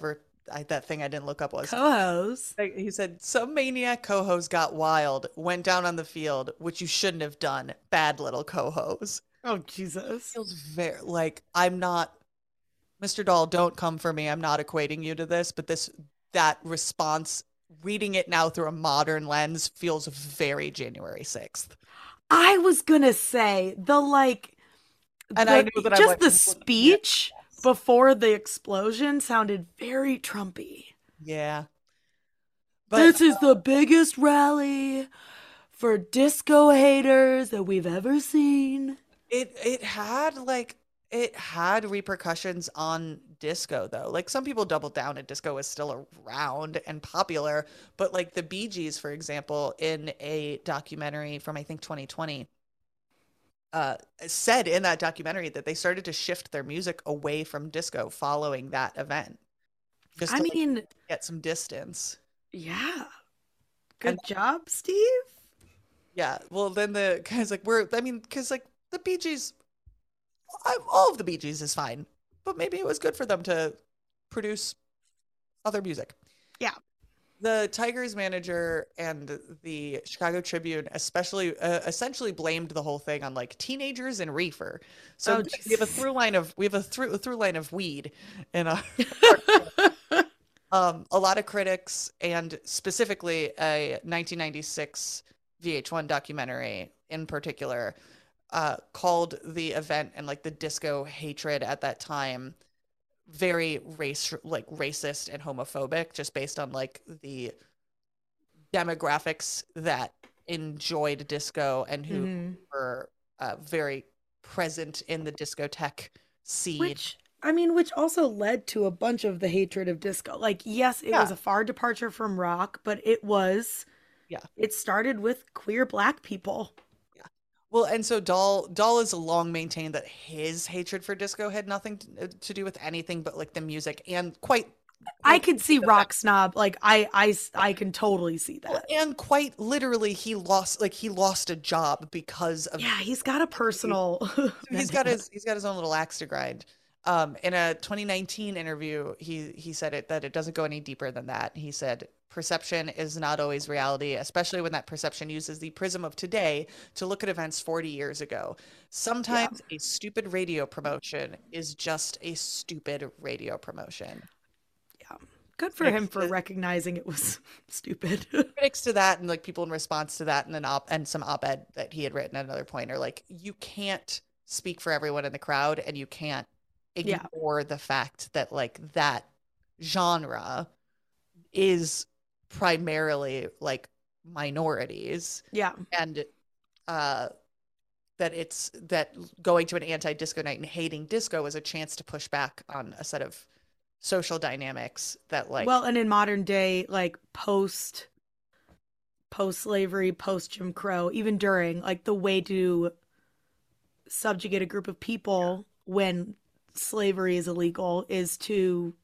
I, that thing I didn't look up was. Co-host. Like, he said, some maniac co-host got wild, went down on the field, which you shouldn't have done. Bad little co-host. Oh, Jesus. Feels very like I'm not, Mister Dahl, don't come for me. I'm not equating you to this, but this that response, reading it now through a modern lens, feels very January sixth. I was gonna say the like, And the, I knew that I just went- the speech before the explosion sounded very Trumpy. Yeah. But This is the biggest rally for disco haters that we've ever seen. it it had like it had repercussions on disco though. Like some people doubled down and disco was still around and popular, but like the Bee Gees, for example, in a documentary from I think twenty twenty, uh, said in that documentary that they started to shift their music away from disco following that event. Just I to like, mean, get some distance. yeah. Good And- job, Steve. Yeah. Well, then the guys like we're I mean, because like the Bee Gees, I, all of the Bee Gees is fine, but maybe it was good for them to produce other music. Yeah. The Tigers manager and the Chicago Tribune especially uh, essentially blamed the whole thing on like teenagers and reefer. So Oh, we have a Jesus. through line of we have a through a through line of weed in our um a lot of critics and specifically a nineteen ninety-six V H one documentary in particular uh called the event and like the disco hatred at that time very race like racist and homophobic just based on like the demographics that enjoyed disco and who Mhm. were uh, very present in the discotheque scene. Which, I mean, which also led to a bunch of the hatred of disco. Like, yes, it was Yeah. a far departure from rock, but it was, Yeah. it started with queer black people. Well, and so Dahl Dahl has long maintained that his hatred for disco had nothing to, to do with anything but like the music and quite I could see rock snob. Like, I, I, s- I can totally see that. and quite literally he lost like he lost a job because of Yeah, he's got a personal. he's got his he's got his own little axe to grind. Um, in a twenty nineteen interview, he he said it that it doesn't go any deeper than that. He said, "Perception is not always reality, especially when that perception uses the prism of today to look at events forty years ago. Sometimes a stupid radio promotion is just a stupid radio promotion." Good for Like, him for the- recognizing it was stupid. Critics to that and like people in response to that and an op and some op-ed that he had written at another point are like, you can't speak for everyone in the crowd and you can't Yeah. ignore the fact that like that genre is primarily like minorities Yeah. and uh that it's that going to an anti-disco night and hating disco is a chance to push back on a set of social dynamics that like Well, and in modern day, like post post slavery, post Jim Crow, even during, like the way to subjugate a group of people when slavery is illegal is to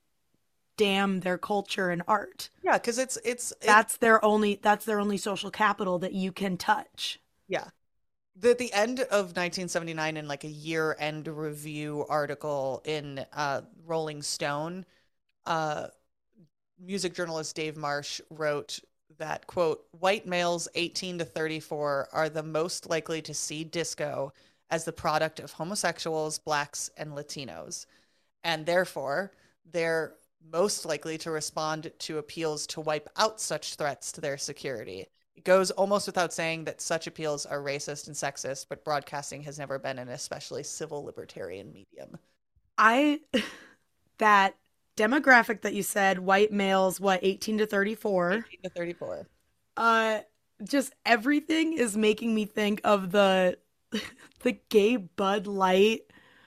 damn their culture and art. yeah because it's it's it- That's their only that's their only social capital that you can touch. yeah the the end of nineteen seventy-nine in like a year end review article in uh Rolling Stone, uh music journalist Dave Marsh wrote that, quote, white males eighteen to thirty-four are the most likely to see disco as the product of homosexuals, blacks, and Latinos, and therefore they're most likely to respond to appeals to wipe out such threats to their security. It goes almost without saying that such appeals are racist and sexist, but broadcasting has never been an especially civil libertarian medium. I that demographic that you said, white males, what, eighteen to thirty-four? eighteen to thirty-four. Uh just everything is making me think of the the gay Bud Light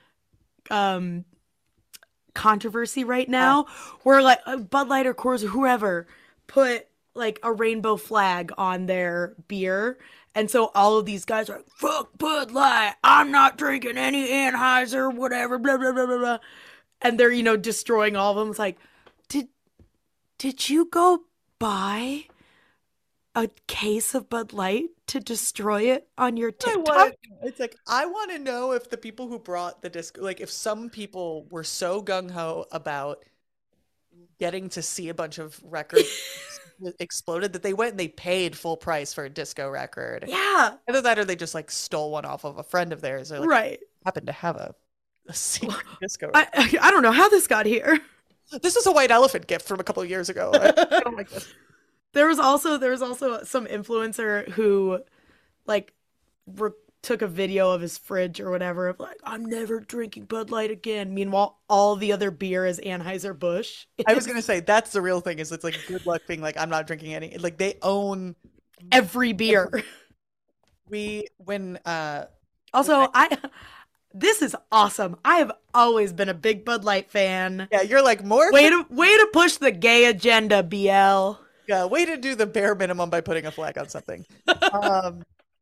um controversy right now, where like uh, Bud Light or Coors or whoever put like a rainbow flag on their beer, and so all of these guys are like, fuck Bud Light, I'm not drinking any Anheuser, whatever, blah blah blah blah blah, and they're, you know, destroying all of them. It's like, did did you go buy a case of Bud Light to destroy it on your I TikTok? want, it's like I want to know if the people who brought the disco, like if some people were so gung ho about getting to see a bunch of records exploded that they went and they paid full price for a disco record. Yeah. Either that or they just like stole one off of a friend of theirs or like Right. happened to have a, a secret disco I, record. I don't know how this got here. This is a white elephant gift from a couple of years ago. I, I don't like this. There was also there was also some influencer who like re- took a video of his fridge or whatever of like, I'm never drinking Bud Light again. Meanwhile, all the other beer is Anheuser-Busch. I was gonna say that's the real thing is it's like good luck being like I'm not drinking any like they own every beer. we when uh Also, I this is awesome. I have always been a big Bud Light fan. yeah you're like more Way to way to push the gay agenda, B L. yeah way to do the bare minimum by putting a flag on something. um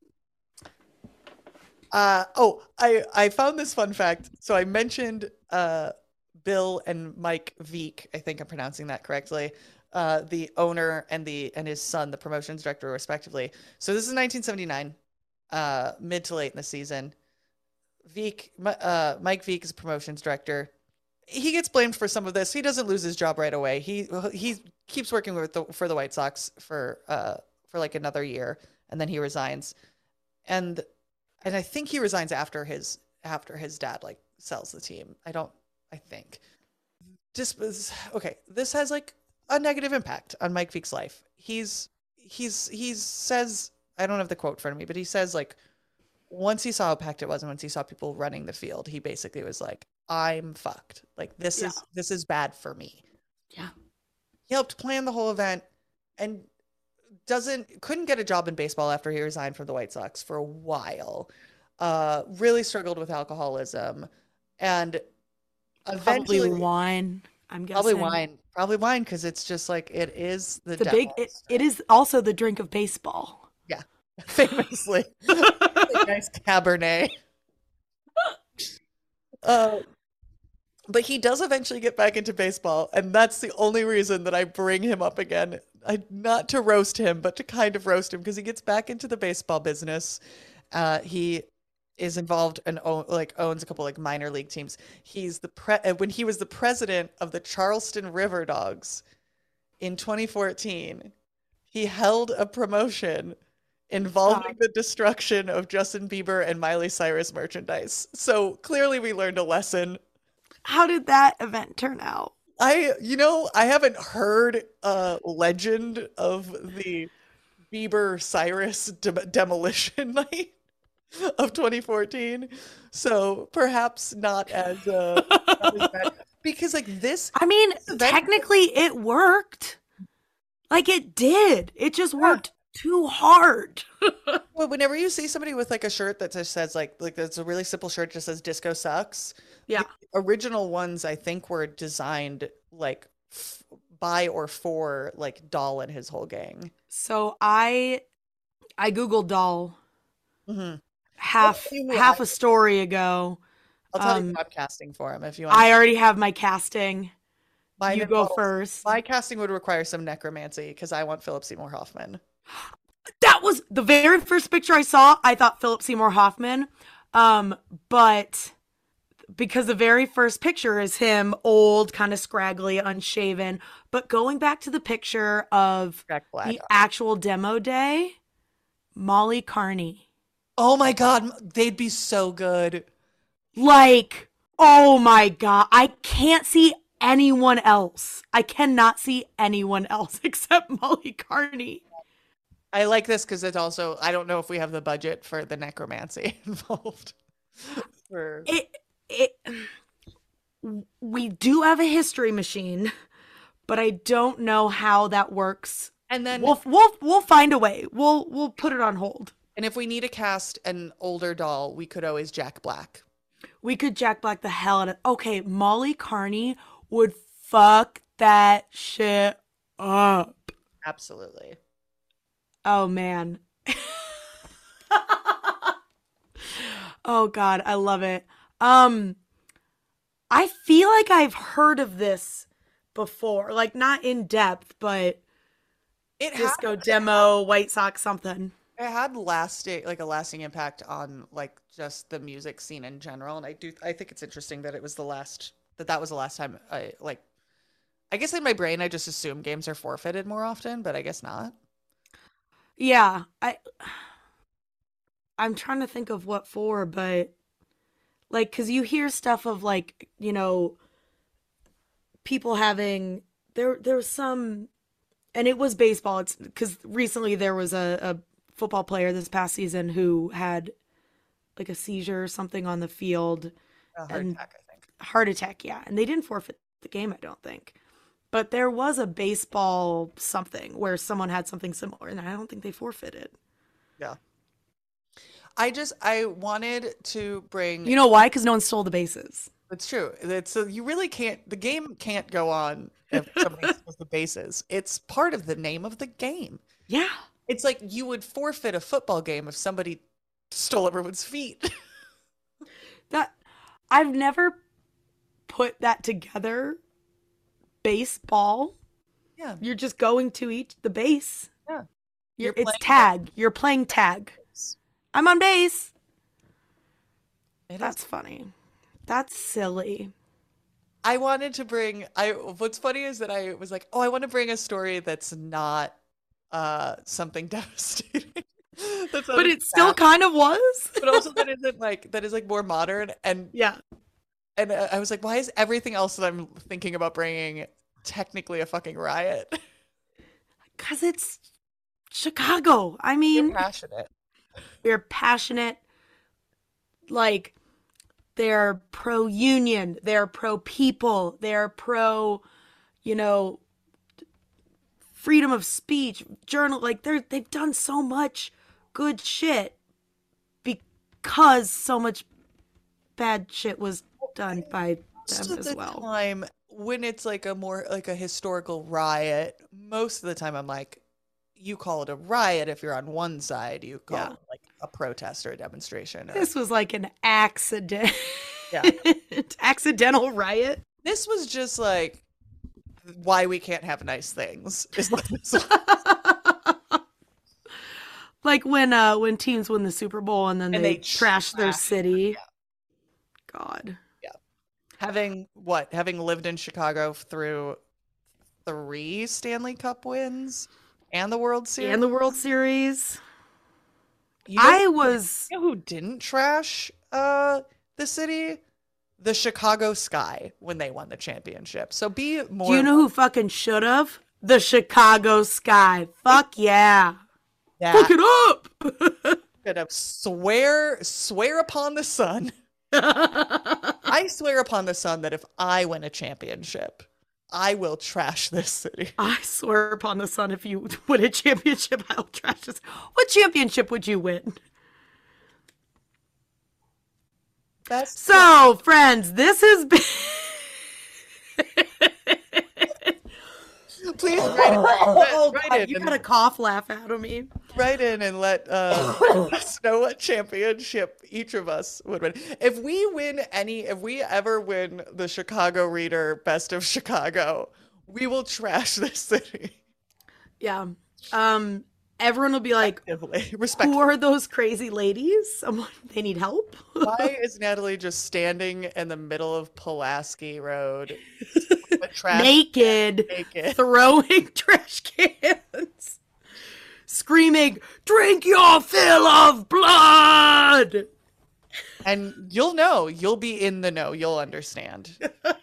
uh oh I I found this fun fact. So I mentioned uh Bill and Mike Veek, I think I'm pronouncing that correctly, uh, the owner and the and his son, the promotions director, respectively. So this is nineteen seventy-nine, uh, mid to late in the season. Veek, uh, Mike Veek is a promotions director. He gets blamed for some of this. He doesn't lose his job right away. He he keeps working with the, for the White Sox for uh for like another year, and then he resigns. And and I think he resigns after his after his dad like sells the team. I don't. I think. Just okay. This has like a negative impact on Mike Veek's life. He's he's he says I don't have the quote in front of me, but he says like once he saw how packed it was and once he saw people running the field, he basically was like, I'm fucked. Like this Yeah. is this is bad for me. Yeah. He helped plan the whole event and doesn't couldn't get a job in baseball after he resigned from the White Sox for a while. Uh, really struggled with alcoholism and Probably eventually wine. I'm guessing. probably wine. Probably wine because it's just like it is the, The big. It, devil's. it is also the drink of baseball. Yeah, famously. Nice Cabernet. Uh, but he does eventually get back into baseball, and that's the only reason that I bring him up again. I not to roast him, but to kind of roast him because he gets back into the baseball business. Uh, he is involved and own, like owns a couple like minor league teams. He's the pre uh, when he was the president of the Charleston River Dogs in twenty fourteen. He held a promotion involving Stop. the destruction of Justin Bieber and Miley Cyrus merchandise. So clearly we learned a lesson. How did that event turn out? I, you know, I haven't heard a legend of the Bieber Cyrus de demolition night of twenty fourteen. So perhaps not as, uh, not as bad. Because like this, I mean, event- technically it worked. Like it did. It just worked too hard. well, whenever you see somebody with like a shirt that just says like, like it's a really simple shirt, just says disco sucks. Yeah. The original ones I think were designed like f by or for like Dahl and his whole gang. So I I googled doll Mm-hmm. half tell you who half I- a story ago. I'll tell Um, you who I'm casting for him if you want. I already have my casting. Mine You go involves- first. My casting would require some necromancy because I want Philip Seymour Hoffman. That was the very first picture I saw. I thought Philip Seymour Hoffman. Um, but because the very first picture is him old, kind of scraggly, unshaven. But going back to the picture of Jack Black. the actual demo day, Molly Carney. Oh my god, they'd be so good. Like, oh my God. I can't see anyone else. I cannot see anyone else except Molly Carney. I like this because it's also I don't know if we have the budget for the necromancy involved. for... It, it, we do have a history machine, but I don't know how that works. And then We'll, we'll, we'll find a way. We'll, we'll put it on hold. and if we need to cast an older doll, we could always Jack Black. We could Jack Black the hell out of. Okay, Molly Carney would fuck that shit up. Absolutely. Oh man. Oh God, I love it. Um, I feel like I've heard of this before, like not in depth, but It had, disco demo, White Sox something. it had lasting like a lasting impact on like just the music scene in general, and I do I think it's interesting that it was the last that that was the last time I like I guess in my brain I just assume games are forfeited more often, but I guess not. Yeah, I I'm trying to think of what for, but like, cause you hear stuff of like, you know, people having there there was some, and it was baseball. It's because recently there was a, a football player this past season who had like a seizure or something on the field A heart and attack, I think. heart attack, yeah, and they didn't forfeit the game, I don't think. But there was a baseball something where someone had something similar, and I don't think they forfeited. Yeah. I just I wanted to bring. You know why? Because no one stole the bases. It's true. It's so you really can't. The game can't go on if somebody steals the bases. It's part of the name of the game. Yeah. It's like you would forfeit a football game if somebody stole everyone's feet. That I've never put that together. Baseball. Yeah. You're just going to each the base. Yeah. You're, You're it's playing tag. You're playing tag. base. I'm on base. It That's is. funny. That's silly. I wanted to bring. I. What's funny is that I was like, oh, I want to bring a story that's not uh something devastating. That's not But as it still sad, kind of was. but also that isn't like that is like more modern and Yeah. and uh, I was like, why is everything else that I'm thinking about bringing technically a fucking riot? Because it's Chicago. I You're mean, passionate. they're passionate. Like, they're pro union. They're pro people. They're pro, you know, freedom of speech, journal. Like, they're, they've done so much good shit because so much bad shit was done by Most them of as the well. time, when it's like a more like a historical riot, most of the time I'm like, you call it a riot if you're on one side. You call Yeah. it like a protest or a demonstration. Or, This was like an accident. Yeah. Accidental riot. this was just like why we can't have nice things. Is what this was. Like when uh when teams win the Super Bowl and then And they, they trash their trash- city. God. Having what? Having lived in Chicago through three Stanley Cup wins and the World Series. And the World Series. You know, I was you know who didn't trash uh the city? The Chicago Sky when they won the championship. So be more. Do you know who fucking should have? The Chicago Sky. Fuck yeah. that Fuck it up. could have swear swear upon the sun. I swear upon the sun that if I win a championship, I will trash this city. I swear upon the sun, if you win a championship, I'll trash this. What championship would you win? That's So, friends, this has been. please write, Oh, write God, in you and- got a cough laugh out of me. write in and let uh, let us know what championship each of us would win. If we win any, if we ever win the Chicago Reader Best of Chicago, we will trash this city. Yeah. Um. Everyone will be like, Respectively. "Who Respectively. are those crazy ladies? Someone they need help." Why is Natalie just standing in the middle of Pulaski Road, with a trash Naked, naked? throwing trash cans, screaming, "Drink your fill of blood!" And you'll know. You'll be in the know. You'll understand.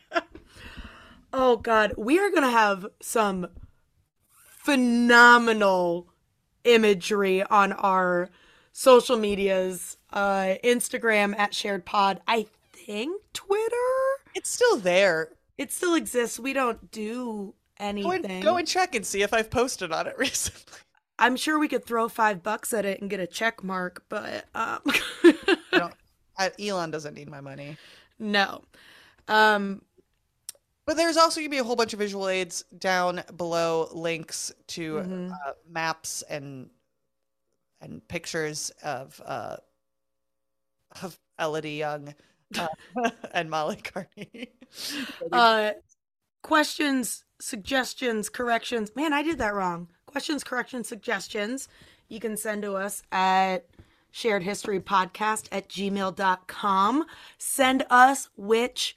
Oh God, we are gonna have some phenomenal imagery on our social medias, uh, Instagram at Shared Pod. I think Twitter. It's still there. It still exists. We don't do Go anything. and, go and check and see if I've posted on it recently. I'm sure we could throw five bucks at it and get a check mark, but um, I don't, I, Elon doesn't need my money. no. Um, But there's also going to be a whole bunch of visual aids down below, links to Mhm. uh, maps and and pictures of uh, of Elodie Young uh, and Molly Carney. uh, questions, suggestions, corrections. Man, I did that wrong. Questions, corrections, suggestions. You can send to us at shared history podcast at gmail dot com. Send us which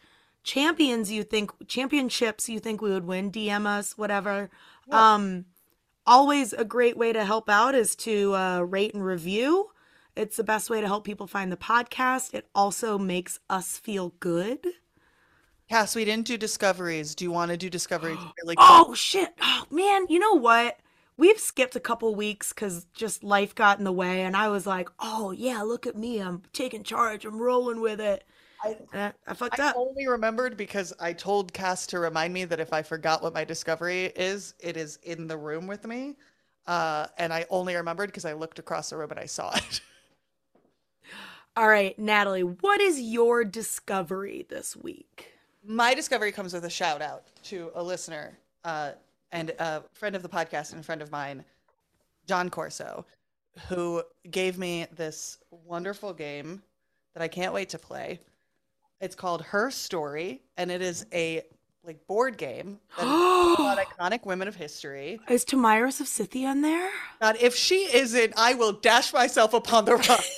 champions you think, championships you think we would win, D M us, whatever. Yeah. Um, always a great way to help out is to uh, rate and review. It's the best way to help people find the podcast. It also makes us feel good. Cass, we didn't do discoveries. Do you want to do discoveries really quick? Oh, shit. Oh, man, you know what? We've skipped a couple weeks because just life got in the way. And I was like, oh, yeah, look at me. I'm taking charge. I'm rolling with it. I, And I, I fucked I up. only remembered because I told Cass to remind me that if I forgot what my discovery is, it is in the room with me. Uh, and I only remembered because I looked across the room and I saw it. All right, Natalie, what is your discovery this week? My discovery comes with a shout out to a listener uh, and a friend of the podcast and a friend of mine, John Corso, who gave me this wonderful game that I can't wait to play. It's called Her Story, and it is a like board game that is about iconic women of history. Is Tamiris of Scythia in there? God, if she isn't, I will dash myself upon the rock.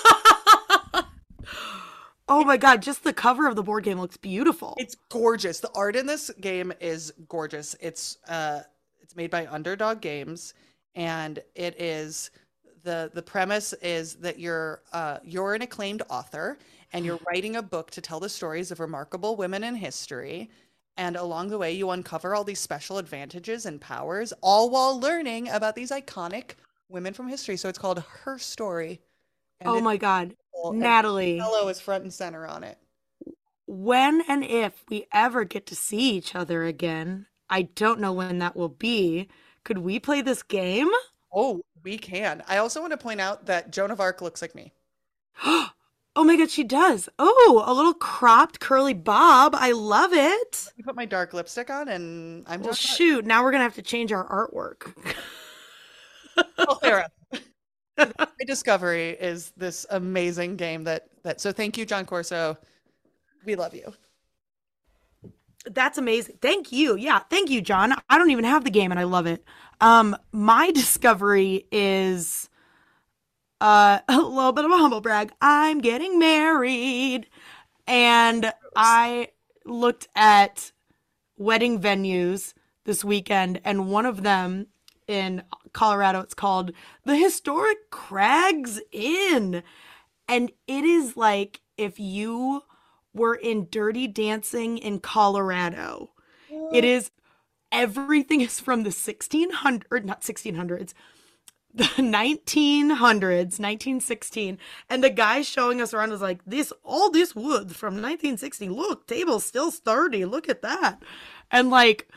Oh my god, just the cover of the board game looks beautiful. It's gorgeous. The art in this game is gorgeous. It's uh it's made by Underdog Games, and it is the the premise is that you're uh you're an acclaimed author and you're writing a book to tell the stories of remarkable women in history, and along the way you uncover all these special advantages and powers, all while learning about these iconic women from history. So it's called Her Story. And Oh it's my god, cool, and Natalie, Hello is front and center on it. when and if we ever get to see each other again, I don't know when that will be, could we play this game? Oh, we can. I also want to point out that Joan of Arc looks like me. Oh my god, she does. Oh, a little cropped curly bob. I love it. I put my dark lipstick on and I'm Well, just shoot, now we're gonna have to change our artwork. oh, Sarah. My discovery is this amazing game that that so thank you, John Corso. We love you. That's amazing. Thank you. Yeah, thank you, John. I don't even have the game and I love it. Um, my discovery is uh, a little bit of a humble brag. I'm getting married. And I looked at wedding venues this weekend, and one of them in Colorado, it's called the Historic Crags Inn. And it is like if you were in Dirty Dancing in Colorado. It is, everything is from the sixteen hundreds, not sixteen hundreds, the nineteen hundreds, nineteen sixteen. And the guy showing us around was like, this, all this wood from nineteen sixty. Look, table's still sturdy. Look at that. And like,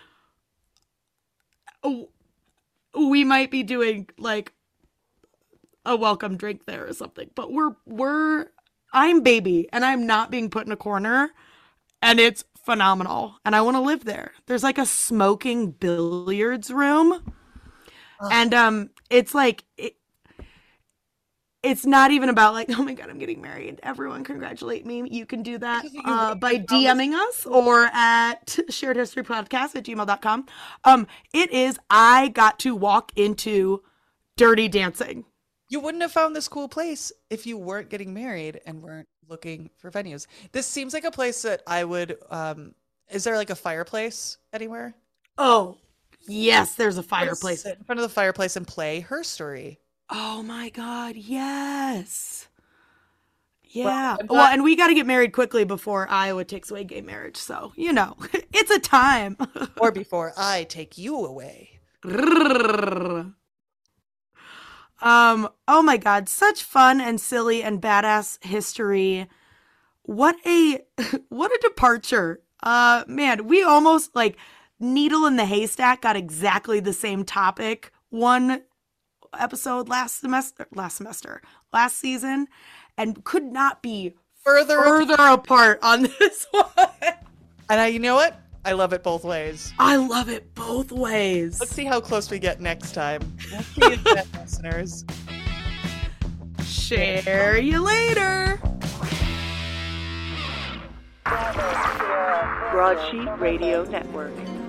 oh, we might be doing like a welcome drink there or something, but we're, we're, I'm baby and I'm not being put in a corner, and it's phenomenal. And I want to live there. There's like a smoking billiards room. Oh. And um, it's like, it, it's not even about like, oh my God, I'm getting married. Everyone congratulate me. You can do that uh, by DMing us or at shared history podcast at gmail dot com. Um, it is, I got to walk into Dirty Dancing. You wouldn't have found this cool place if you weren't getting married and weren't looking for venues. This seems like a place that I would, um, is there like a fireplace anywhere? Oh, yes, there's a fireplace. Sit in front of the fireplace and play Her Story. Oh my God, yes. Yeah. Well, Well, well and we got to get married quickly before Iowa takes away gay marriage. So, you know, it's a time. Or before I take you away. Um, oh my God, such fun and silly and badass history. What a, what a departure. Uh, man, we almost like needle in the haystack got exactly the same topic. One episode last semester, last semester, last season, and could not be Further, further apart on this one. And I, you know what? I love it both ways. I love it both ways. Let's see how close we get next time. We'll see you then, listeners. Share you later. Broadsheet Radio Network.